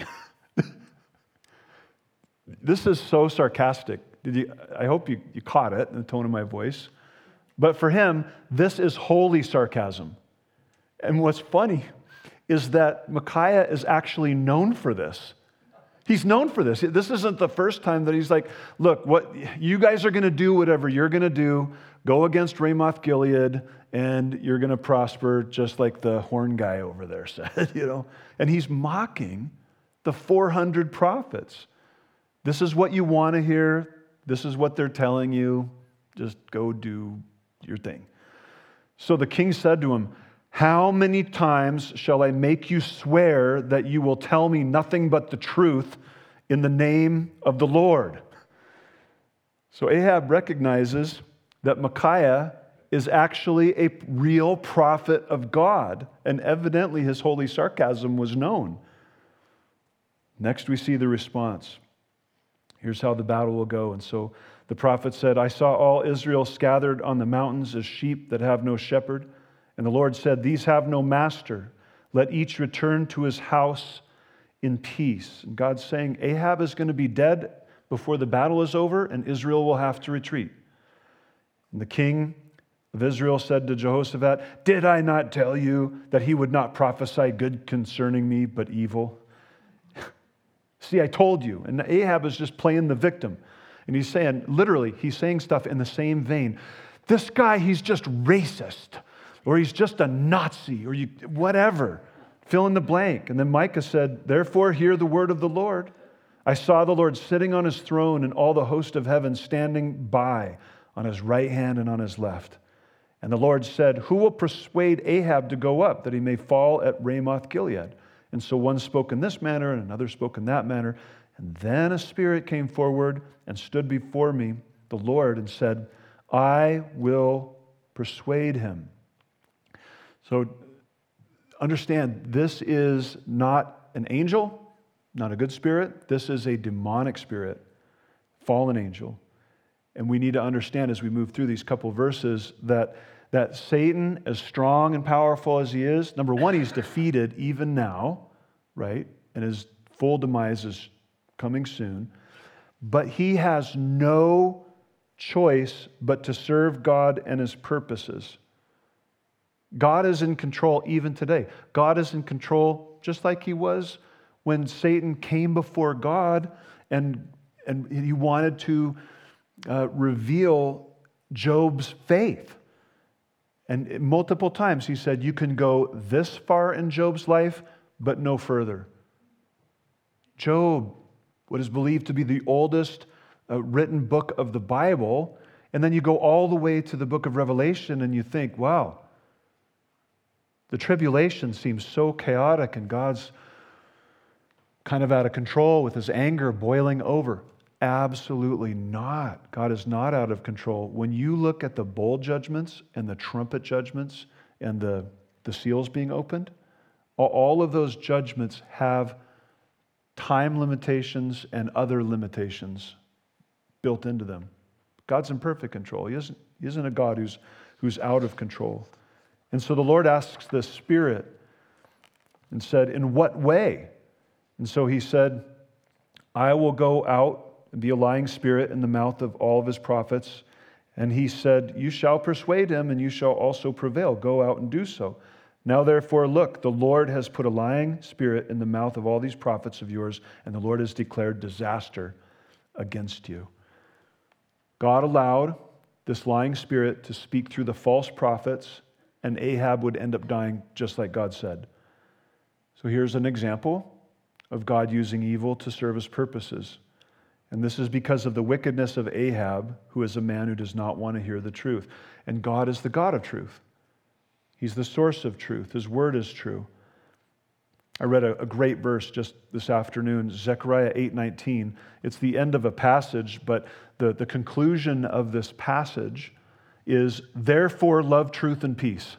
This is so sarcastic. Did you? I hope you, you caught it in the tone of my voice. But for him, this is holy sarcasm. And what's funny is that Micaiah is actually known for this. He's known for this. This isn't the first time that he's like, look, what you guys are going to do, whatever you're going to do, go against Ramoth Gilead, and you're going to prosper just like the horn guy over there said, you know. And he's mocking the four hundred prophets. This is what you want to hear. This is what they're telling you. Just go do your thing. So the king said to him, how many times shall I make you swear that you will tell me nothing but the truth in the name of the Lord? So Ahab recognizes that Micaiah is actually a real prophet of God, and evidently his holy sarcasm was known. Next, we see the response. Here's how the battle will go. And so the prophet said, I saw all Israel scattered on the mountains as sheep that have no shepherd. And the Lord said, these have no master. Let each return to his house in peace. And God's saying, Ahab is going to be dead before the battle is over, and Israel will have to retreat. And the king of Israel said to Jehoshaphat, did I not tell you that he would not prophesy good concerning me, but evil? See, I told you. And Ahab is just playing the victim. And he's saying, literally, he's saying stuff in the same vein. This guy, he's just racist. Or he's just a Nazi, or you, whatever. Fill in the blank. And then Micah said, therefore hear the word of the Lord. I saw the Lord sitting on his throne and all the host of heaven standing by on his right hand and on his left. And the Lord said, who will persuade Ahab to go up, that he may fall at Ramoth Gilead? And so one spoke in this manner, and another spoke in that manner. And then a spirit came forward and stood before me, the Lord, and said, I will persuade him. So understand, this is not an angel, not a good spirit. This is a demonic spirit, fallen angel. And we need to understand as we move through these couple verses that, that Satan, as strong and powerful as he is, number one, he's defeated even now, right? And his full demise is coming soon. But he has no choice but to serve God and his purposes. God is in control even today. God is in control just like he was when Satan came before God and, and he wanted to uh, reveal Job's faith. And multiple times he said, you can go this far in Job's life, but no further. Job, what is believed to be the oldest uh, written book of the Bible, and then you go all the way to the book of Revelation and you think, wow, the tribulation seems so chaotic and God's kind of out of control with his anger boiling over. Absolutely not. God is not out of control. When you look at the bowl judgments and the trumpet judgments and the, the seals being opened, all of those judgments have time limitations and other limitations built into them. God's in perfect control. He isn't, he isn't a God who's, who's out of control. And so the Lord asks the Spirit and said, in what way? And so he said, I will go out and be a lying spirit in the mouth of all of his prophets. And he said, you shall persuade him, and you shall also prevail. Go out and do so. Now therefore, look, the Lord has put a lying spirit in the mouth of all these prophets of yours, and the Lord has declared disaster against you. God allowed this lying spirit to speak through the false prophets, and Ahab would end up dying just like God said. So here's an example of God using evil to serve his purposes. And this is because of the wickedness of Ahab, who is a man who does not want to hear the truth. And God is the God of truth. He's the source of truth. His word is true. I read a, a great verse just this afternoon, Zechariah eight nineteen. It's the end of a passage, but the, the conclusion of this passage is, therefore love truth and peace.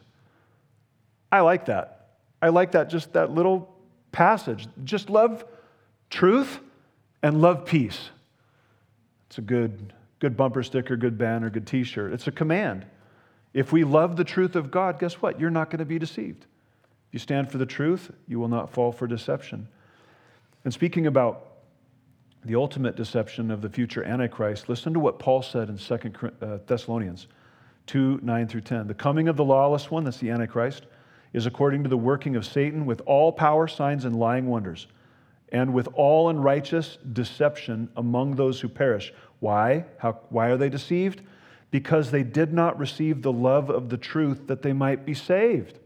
I like that. I like that, just that little passage. Just love truth and love peace. It's a good, good bumper sticker, good banner, good t-shirt. It's a command. If we love the truth of God, guess what? You're not going to be deceived. If you stand for the truth, you will not fall for deception. And speaking about the ultimate deception of the future Antichrist, listen to what Paul said in Second Thessalonians two, nine through ten. The coming of the lawless one, that's the Antichrist, is according to the working of Satan with all power, signs, and lying wonders, and with all unrighteous deception among those who perish. Why? How, why are they deceived? Because they did not receive the love of the truth that they might be saved.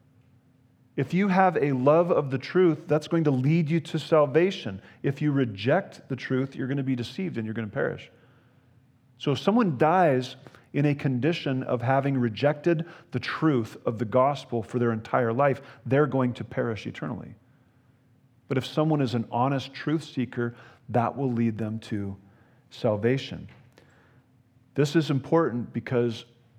If you have a love of the truth, that's going to lead you to salvation. If you reject the truth, you're going to be deceived and you're going to perish. So if someone dies in a condition of having rejected the truth of the gospel for their entire life, they're going to perish eternally. But if someone is an honest truth seeker, that will lead them to salvation. This is important because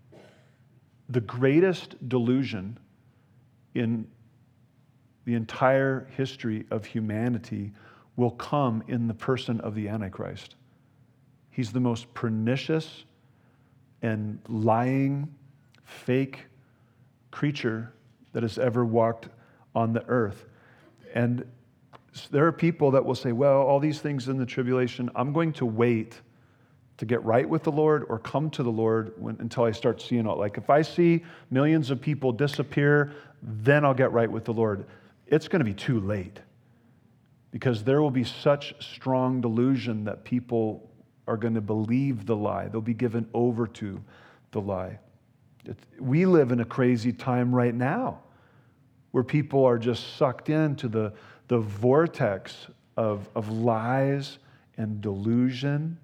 the greatest delusion in the entire history of humanity will come in the person of the Antichrist. He's the most pernicious and lying, fake creature that has ever walked on the earth. And there are people that will say, well, all these things in the tribulation, I'm going to wait to get right with the Lord or come to the Lord when, until I start seeing all. Like if I see millions of people disappear, then I'll get right with the Lord. It's going to be too late because there will be such strong delusion that people are going to believe the lie. They'll be given over to the lie. It, we live in a crazy time right now where people are just sucked into the, the vortex of, of lies and delusion.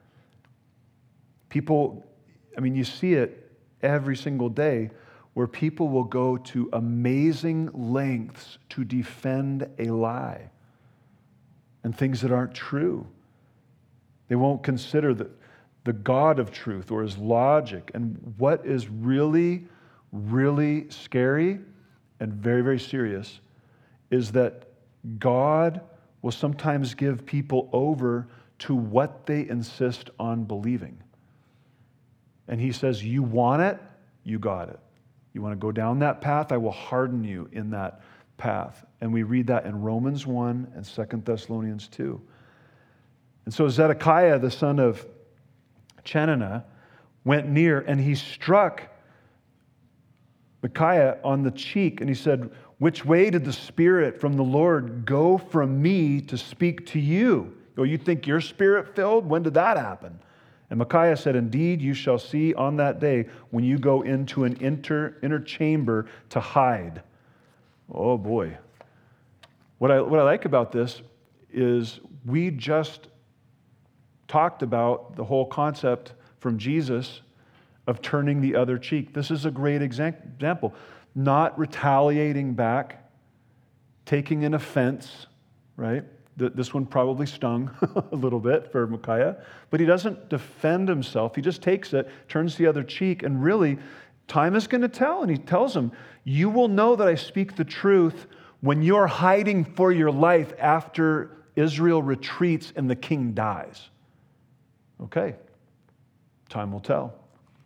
People, I mean, you see it every single day where people will go to amazing lengths to defend a lie and things that aren't true. They won't consider the, the God of truth or his logic. And what is really, really scary and very, very serious is that God will sometimes give people over to what they insist on believing. And he says, you want it, you got it. You want to go down that path, I will harden you in that path. And we read that in Romans one and Second Thessalonians two. And so Zedekiah, the son of Chenaanah, went near and he struck Micaiah on the cheek and he said, which way did the Spirit from the Lord go from me to speak to you? Oh, you think you're Spirit-filled? When did that happen? And Micaiah said, indeed, you shall see on that day when you go into an inner, inner chamber to hide. Oh boy. What I, what I like about this is we just talked about the whole concept from Jesus of turning the other cheek. This is a great example. Not retaliating back, taking an offense, right? This one probably stung a little bit for Micaiah, but he doesn't defend himself. He just takes it, turns the other cheek, and really, time is going to tell. And he tells him, you will know that I speak the truth when you're hiding for your life after Israel retreats and the king dies. Okay, time will tell.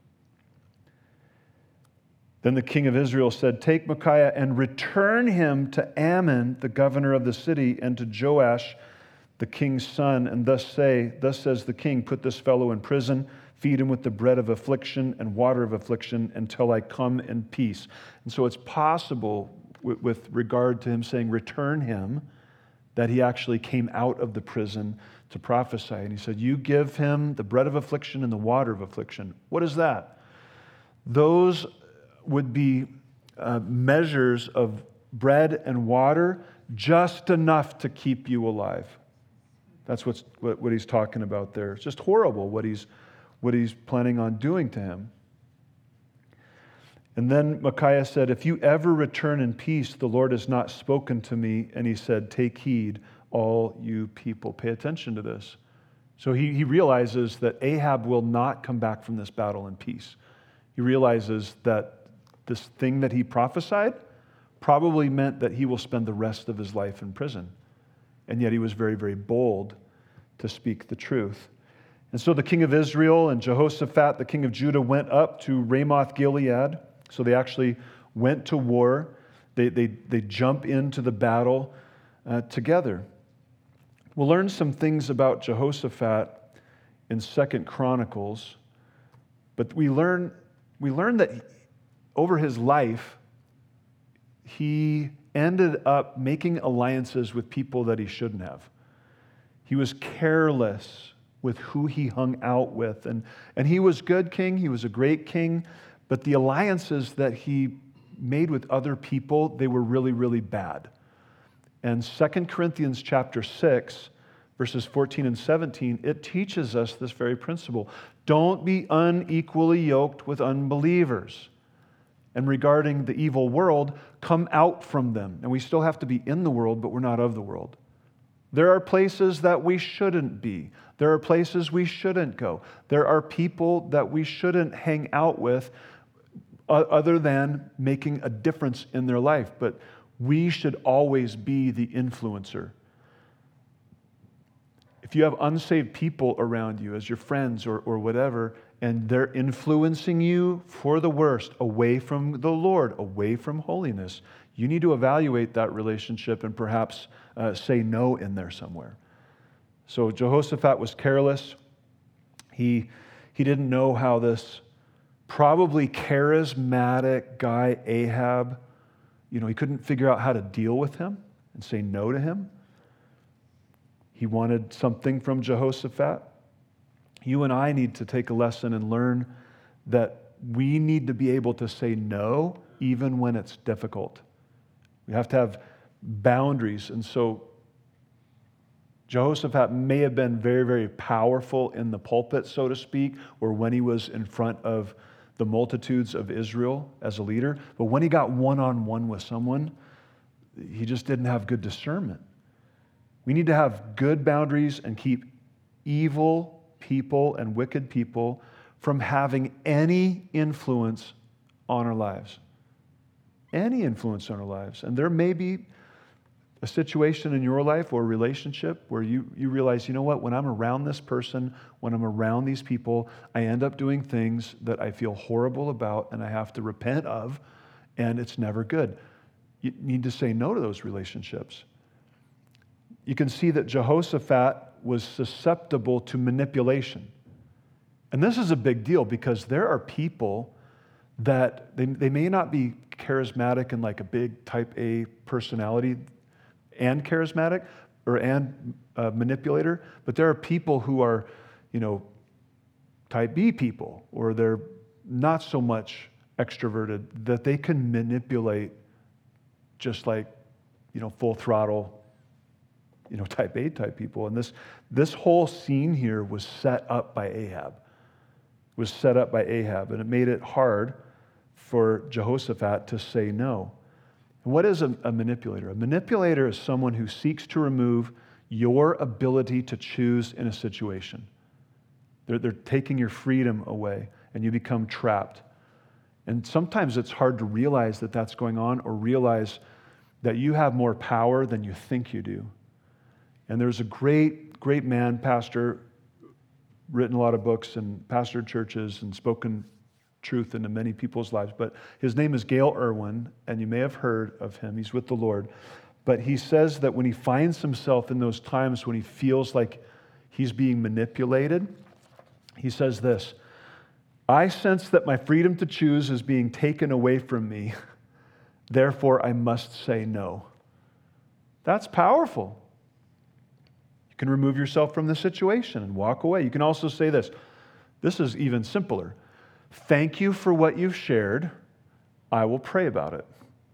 Then the king of Israel said, take Micaiah and return him to Ammon, the governor of the city, and to Joash, the king's son, and thus say, thus says the king, put this fellow in prison, feed him with the bread of affliction and water of affliction until I come in peace. And so it's possible with, with regard to him saying, return him, that he actually came out of the prison to prophesy. And he said, you give him the bread of affliction and the water of affliction. What is that? Those would be uh, measures of bread and water, just enough to keep you alive. That's what's, what, what he's talking about there. It's just horrible what he's, what he's planning on doing to him. And then Micaiah said, if you ever return in peace, the Lord has not spoken to me. And he said, take heed, all you people. Pay attention to this. So he, he realizes that Ahab will not come back from this battle in peace. He realizes that this thing that he prophesied probably meant that he will spend the rest of his life in prison. And yet he was very, very bold to speak the truth. And so the king of Israel and Jehoshaphat, the king of Judah, went up to Ramoth Gilead. So they actually went to war. They, they, they jump into the battle uh, together. We'll learn some things about Jehoshaphat in Second Chronicles, but we learn, we learn that over his life, he ended up making alliances with people that he shouldn't have. He was careless with who he hung out with. And, and he was good king, he was a great king, but the alliances that he made with other people, they were really, really bad. And Second Corinthians chapter six, verses fourteen and seventeen, it teaches us this very principle. Don't be unequally yoked with unbelievers. And regarding the evil world, come out from them. And we still have to be in the world, but we're not of the world. There are places that we shouldn't be. There are places we shouldn't go. There are people that we shouldn't hang out with other than making a difference in their life. But we should always be the influencer. If you have unsaved people around you as your friends or, or whatever, and they're influencing you for the worst, away from the Lord, away from holiness, you need to evaluate that relationship and perhaps uh, say no in there somewhere. So Jehoshaphat was careless. He, he didn't know how this probably charismatic guy, Ahab, you know, he couldn't figure out how to deal with him and say no to him. He wanted something from Jehoshaphat. You and I need to take a lesson and learn that we need to be able to say no even when it's difficult. We have to have boundaries. And so Jehoshaphat may have been very, very powerful in the pulpit, so to speak, or when he was in front of the multitudes of Israel as a leader. But when he got one-on-one with someone, he just didn't have good discernment. We need to have good boundaries and keep evil people and wicked people from having any influence on our lives. Any influence on our lives. And there may be a situation in your life or a relationship where you, you realize, you know what, when I'm around this person, when I'm around these people, I end up doing things that I feel horrible about and I have to repent of, and it's never good. You need to say no to those relationships. You can see that Jehoshaphat was susceptible to manipulation. And this is a big deal because there are people that they, they may not be charismatic and like a big type A personality and charismatic or and uh, manipulator, but there are people who are, you know, type B people, or they're not so much extroverted, that they can manipulate just like, you know, full throttle, you know, type A type people. And this, this whole scene here was set up by Ahab. It was set up by Ahab, and it made it hard for Jehoshaphat to say no. And what is a, a manipulator? A manipulator is someone who seeks to remove your ability to choose in a situation. They're, they're taking your freedom away, and you become trapped. And sometimes it's hard to realize that that's going on, or realize that you have more power than you think you do. And there's a great, great man, pastor, written a lot of books and pastored churches and spoken truth into many people's lives. But his name is Gail Irwin, and you may have heard of him. He's with the Lord. But he says that when he finds himself in those times when he feels like he's being manipulated, he says this: I sense that my freedom to choose is being taken away from me. Therefore, I must say no. That's powerful. You can remove yourself from the situation and walk away. You can also say this. This is even simpler. Thank you for what you've shared. I will pray about it.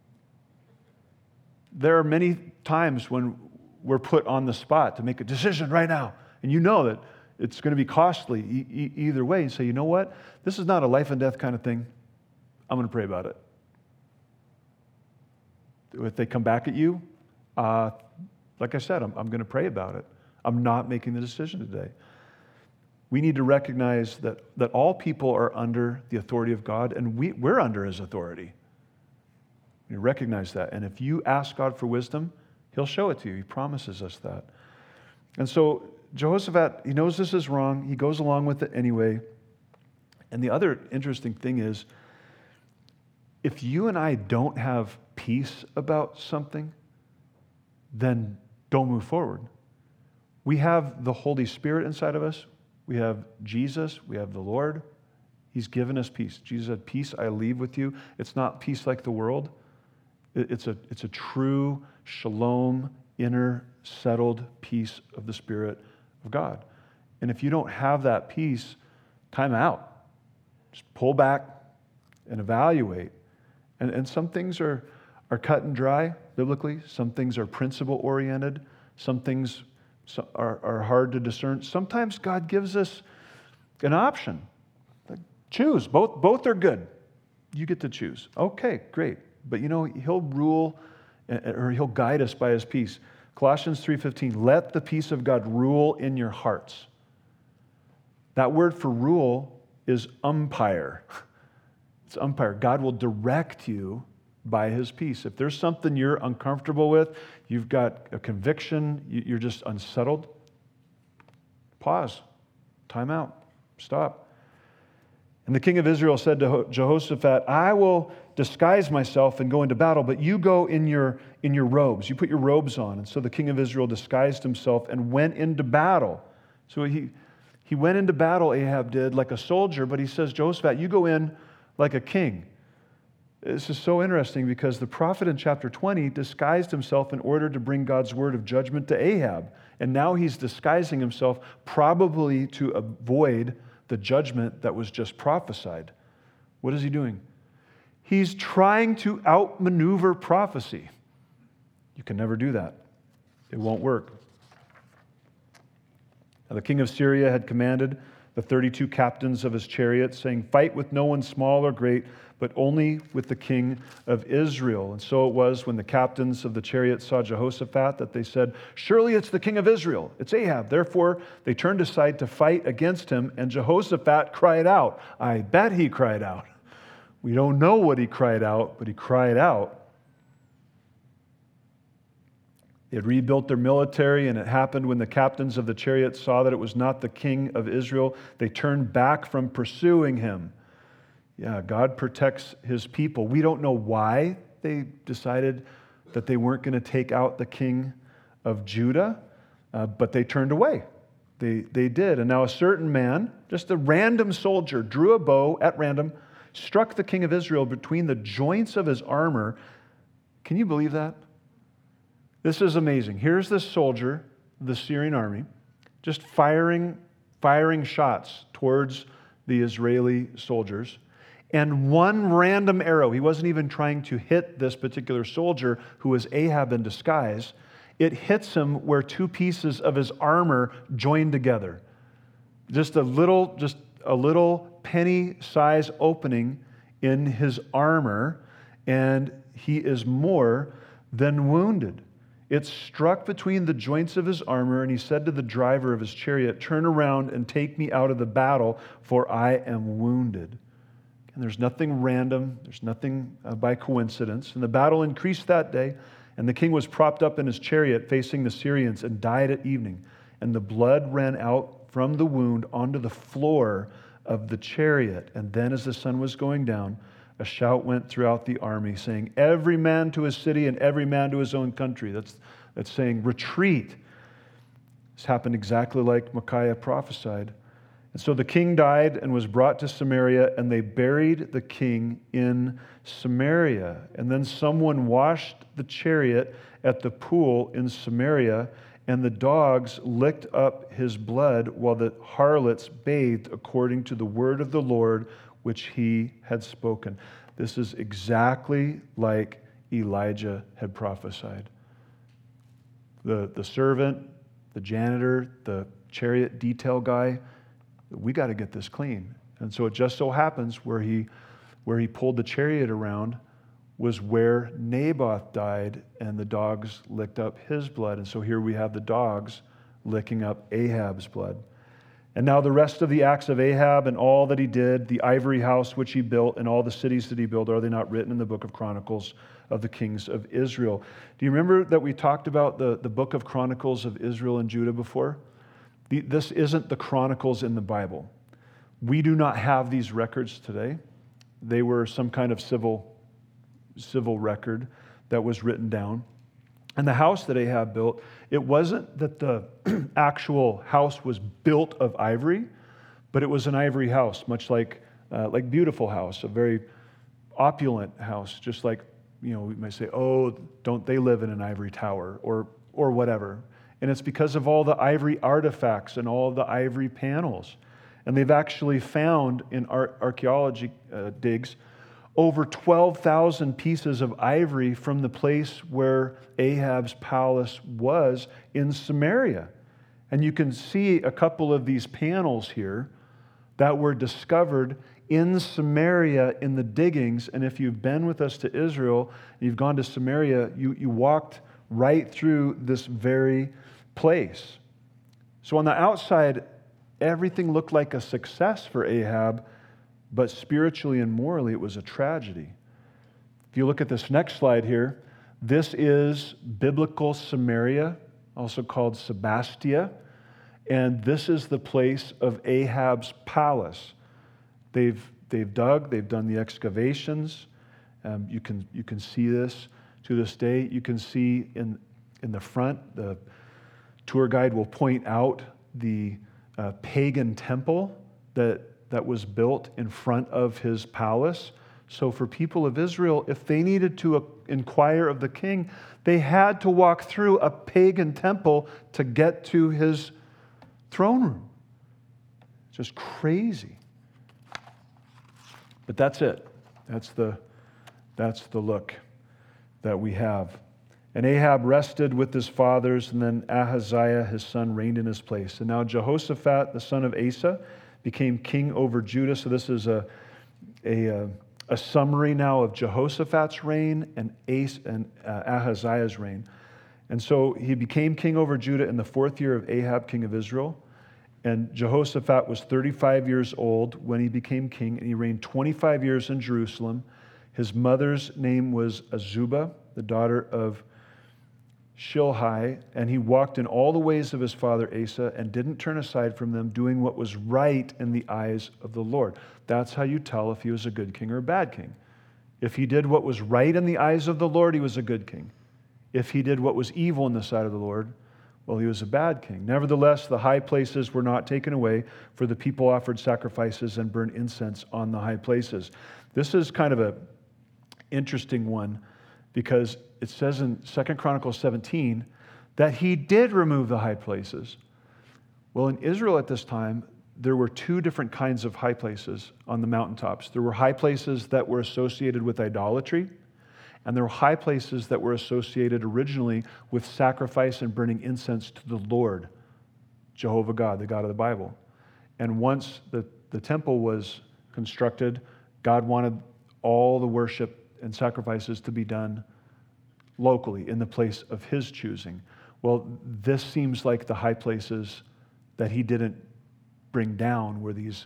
There are many times when we're put on the spot to make a decision right now, and you know that it's going to be costly e- e- either way. You say, you know what? This is not a life and death kind of thing. I'm going to pray about it. If they come back at you, uh, like I said, I'm, I'm going to pray about it. I'm not making the decision today. We need to recognize that, that all people are under the authority of God, and we, we're under his authority. You recognize that. And if you ask God for wisdom, he'll show it to you. He promises us that. And so Jehoshaphat, he knows this is wrong. He goes along with it anyway. And the other interesting thing is, if you and I don't have peace about something, then don't move forward. We have the Holy Spirit inside of us. We have Jesus. We have the Lord. He's given us peace. Jesus said, peace I leave with you. It's not peace like the world. It's a, it's a true shalom, inner, settled peace of the Spirit of God. And if you don't have that peace, time out. Just pull back and evaluate. And, and some things are, are cut and dry biblically. Some things are principle-oriented. Some things are, are hard to discern. Sometimes God gives us an option. Like, choose. Both, both are good. You get to choose. Okay, great. But you know, he'll rule, or he'll guide us by his peace. Colossians three fifteen, let the peace of God rule in your hearts. That word for rule is umpire. It's umpire. God will direct you by his peace. If there's something you're uncomfortable with, you've got a conviction, you're just unsettled, pause, time out, stop. And the king of Israel said to Jehoshaphat, I will disguise myself and go into battle, but you go in your, in your robes. You put your robes on. And so the king of Israel disguised himself and went into battle. So he, he went into battle, Ahab did, like a soldier, but he says, Jehoshaphat, you go in like a king. This is so interesting because the prophet in chapter twenty disguised himself in order to bring God's word of judgment to Ahab. And now he's disguising himself probably to avoid the judgment that was just prophesied. What is he doing? He's trying to outmaneuver prophecy. You can never do that. It won't work. Now, the king of Syria had commanded the thirty-two captains of his chariots, saying, fight with no one small or great, but only with the king of Israel. And so it was when the captains of the chariots saw Jehoshaphat that they said, surely it's the king of Israel. It's Ahab. Therefore, they turned aside to fight against him, and Jehoshaphat cried out. I bet he cried out. We don't know what he cried out, but he cried out. They had rebuilt their military, and it happened when the captains of the chariots saw that it was not the king of Israel, they turned back from pursuing him. Yeah, God protects his people. We don't know why they decided that they weren't going to take out the king of Judah, uh, but they turned away. They, they did. And now a certain man, just a random soldier, drew a bow at random, struck the king of Israel between the joints of his armor. Can you believe that? This is amazing. Here's this soldier, the Syrian army, just firing, firing shots towards the Israeli soldiers. And one random arrow, he wasn't even trying to hit this particular soldier who was Ahab in disguise. It hits him where two pieces of his armor join together. Just a little, just a little penny-size opening in his armor, and he is more than wounded. It struck between the joints of his armor, and he said to the driver of his chariot, turn around and take me out of the battle, for I am wounded. And there's nothing random. There's nothing uh, by coincidence. And the battle increased that day, and the king was propped up in his chariot facing the Syrians and died at evening. And the blood ran out from the wound onto the floor of the chariot. And then as the sun was going down, a shout went throughout the army saying, every man to his city and every man to his own country. That's, that's saying, retreat. This happened exactly like Micaiah prophesied. And so the king died and was brought to Samaria, and they buried the king in Samaria. And then someone washed the chariot at the pool in Samaria, and the dogs licked up his blood while the harlots bathed according to the word of the Lord, which he had spoken. This is exactly like Elijah had prophesied. The, the servant, the janitor, the chariot detail guy, we got to get this clean. And so it just so happens where he where he pulled the chariot around was where Naboth died, and the dogs licked up his blood. And so here we have the dogs licking up Ahab's blood. And now the rest of the acts of Ahab and all that he did, the ivory house which he built and all the cities that he built, are they not written in the book of Chronicles of the kings of Israel? Do you remember that we talked about the, the book of Chronicles of Israel and Judah before? The, this isn't the Chronicles in the Bible. We do not have these records today. They were some kind of civil, civil record that was written down. And the house that Ahab built, it wasn't that the actual house was built of ivory, but it was an ivory house, much like uh, like beautiful house, a very opulent house, just like, you know, we might say, oh, don't they live in an ivory tower or or whatever. And it's because of all the ivory artifacts and all the ivory panels. And they've actually found in ar- archaeology uh, digs over twelve thousand pieces of ivory from the place where Ahab's palace was in Samaria. And you can see a couple of these panels here that were discovered in Samaria in the diggings. And if you've been with us to Israel, and you've gone to Samaria, you, you walked right through this very place. So on the outside, everything looked like a success for Ahab, but spiritually and morally, it was a tragedy. If you look at this next slide here, this is biblical Samaria, also called Sebastia, and this is the place of Ahab's palace. They've, they've dug, they've done the excavations. Um, you can, you can see this to this day. You can see in, in the front, the tour guide will point out the uh, pagan temple that that was built in front of his palace. So for people of Israel, if they needed to inquire of the king, they had to walk through a pagan temple to get to his throne room. Just crazy. But that's it. That's the, that's the look that we have. And Ahab rested with his fathers, and then Ahaziah, his son, reigned in his place. And now Jehoshaphat, the son of Asa, became king over Judah. So this is a, a, a summary now of Jehoshaphat's reign and, Asa, and uh, Ahaziah's reign. And so he became king over Judah in the fourth year of Ahab, king of Israel. And Jehoshaphat was thirty-five years old when he became king, and he reigned twenty-five years in Jerusalem. His mother's name was Azubah, the daughter of Shilhi, and he walked in all the ways of his father Asa and didn't turn aside from them, doing what was right in the eyes of the Lord. That's how you tell if he was a good king or a bad king. If he did what was right in the eyes of the Lord, he was a good king. If he did what was evil in the sight of the Lord, well, he was a bad king. Nevertheless, the high places were not taken away, for the people offered sacrifices and burned incense on the high places. This is kind of an interesting one, because it says in Second Chronicles seventeen that he did remove the high places. Well, in Israel at this time, there were two different kinds of high places on the mountaintops. There were high places that were associated with idolatry, and there were high places that were associated originally with sacrifice and burning incense to the Lord, Jehovah God, the God of the Bible. And once the, the temple was constructed, God wanted all the worship and sacrifices to be done locally in the place of his choosing. Well, this seems like the high places that he didn't bring down were these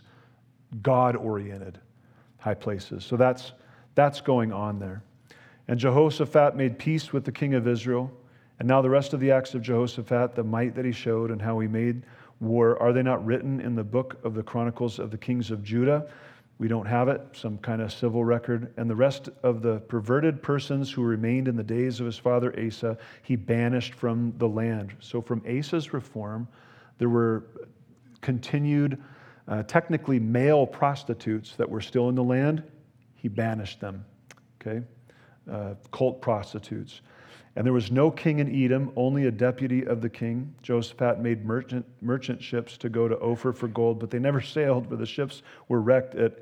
God-oriented high places. So that's, that's going on there. And Jehoshaphat made peace with the king of Israel. And now the rest of the acts of Jehoshaphat, the might that he showed and how he made war, are they not written in the book of the Chronicles of the kings of Judah? We don't have it, some kind of civil record. And the rest of the perverted persons who remained in the days of his father Asa, he banished from the land. So from Asa's reform, there were continued, uh, technically male prostitutes that were still in the land. He banished them, okay? Uh, cult prostitutes. And there was no king in Edom, only a deputy of the king. Jehoshaphat made merchant, merchant ships to go to Ophir for gold, but they never sailed, for the ships were wrecked at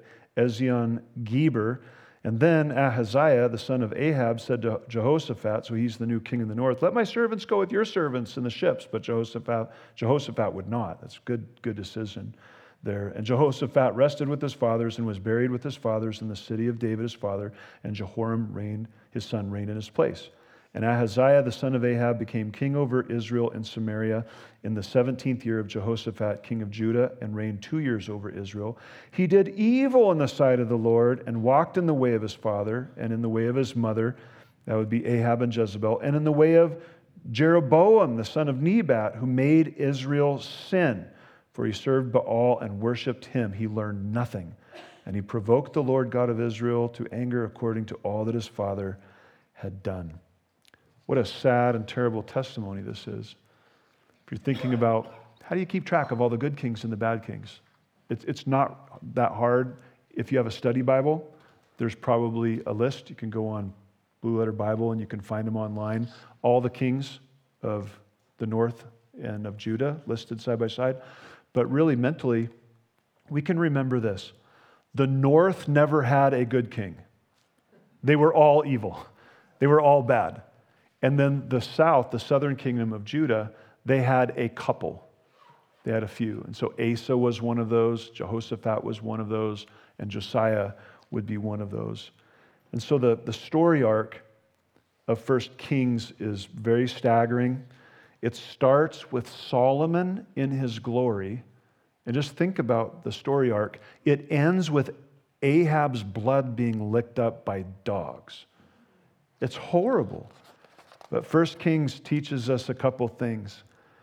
Ezion-Geber. And then Ahaziah, the son of Ahab, said to Jehoshaphat, so he's the new king in the north, let my servants go with your servants in the ships. But Jehoshaphat, Jehoshaphat would not. That's a good, good decision. there. And Jehoshaphat rested with his fathers and was buried with his fathers in the city of David his father, and Jehoram reigned, his son reigned in his place. And Ahaziah the son of Ahab became king over Israel in Samaria in the seventeenth year of Jehoshaphat king of Judah, and reigned two years over Israel. He did evil in the sight of the Lord and walked in the way of his father and in the way of his mother, that would be Ahab and Jezebel, and in the way of Jeroboam the son of Nebat, who made Israel sin. For he served Baal and worshipped him. He learned nothing. And he provoked the Lord God of Israel to anger according to all that his father had done. What a sad and terrible testimony this is. If you're thinking about how do you keep track of all the good kings and the bad kings? It's, it's not that hard. If you have a study Bible, there's probably a list. You can go on Blue Letter Bible and you can find them online. All the kings of the north and of Judah listed side by side. But really, mentally, we can remember this. The north never had a good king. They were all evil. They were all bad. And then the south, the southern kingdom of Judah, they had a couple. They had a few. And so Asa was one of those, Jehoshaphat was one of those, and Josiah would be one of those. And so the, the story arc of First Kings is very staggering. It starts with Solomon in his glory. And just think about the story arc. It ends with Ahab's blood being licked up by dogs. It's horrible. But First Kings teaches us a couple things.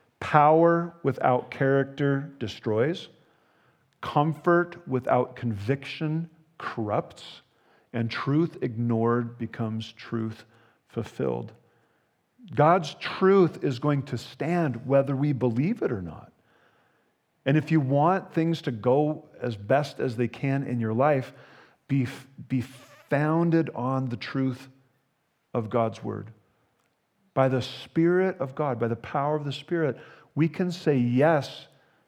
Power without character destroys. Comfort without conviction corrupts. And truth ignored becomes truth fulfilled. God's truth is going to stand whether we believe it or not. And if you want things to go as best as they can in your life, be, be founded on the truth of God's word. By the Spirit of God, by the power of the Spirit, we can say yes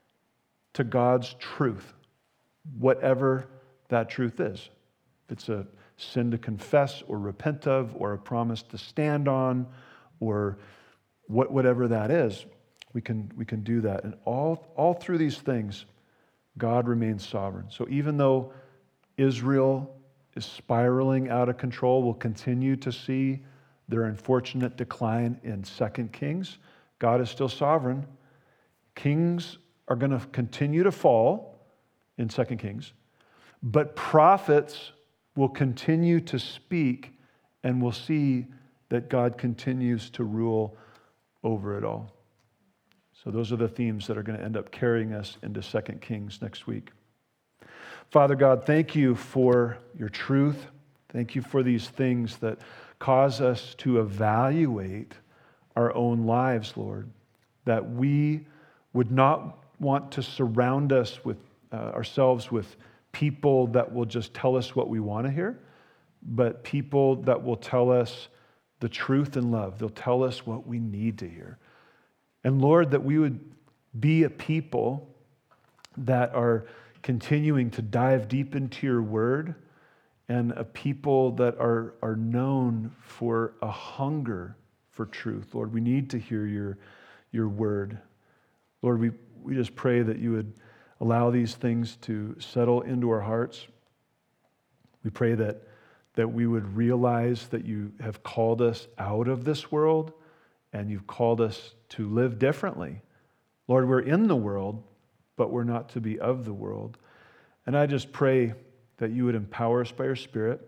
to God's truth, whatever that truth is. If it's a sin to confess or repent of, or a promise to stand on, or what, whatever that is, we can, we can do that. And all, all through these things, God remains sovereign. So even though Israel is spiraling out of control, we'll continue to see their unfortunate decline in Second Kings, God is still sovereign. Kings are going to continue to fall in Second Kings, but prophets will continue to speak, and we'll see that God continues to rule over it all. So those are the themes that are going to end up carrying us into Second Kings next week. Father God, thank you for your truth. Thank you for these things that cause us to evaluate our own lives, Lord, that we would not want to surround us with uh, ourselves with people that will just tell us what we want to hear, but people that will tell us the truth in love. They'll tell us what we need to hear. And Lord, that we would be a people that are continuing to dive deep into your word, and a people that are, are known for a hunger for truth. Lord, we need to hear your, your word. Lord, we, we just pray that you would allow these things to settle into our hearts. We pray that, that we would realize that you have called us out of this world, and you've called us to live differently. Lord, we're in the world, but we're not to be of the world. And I just pray that you would empower us by your Spirit,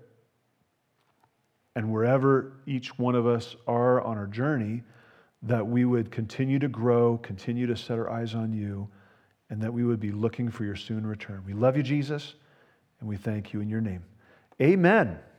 and wherever each one of us are on our journey, that we would continue to grow, continue to set our eyes on you, and that we would be looking for your soon return. We love you, Jesus, and we thank you in your name. Amen.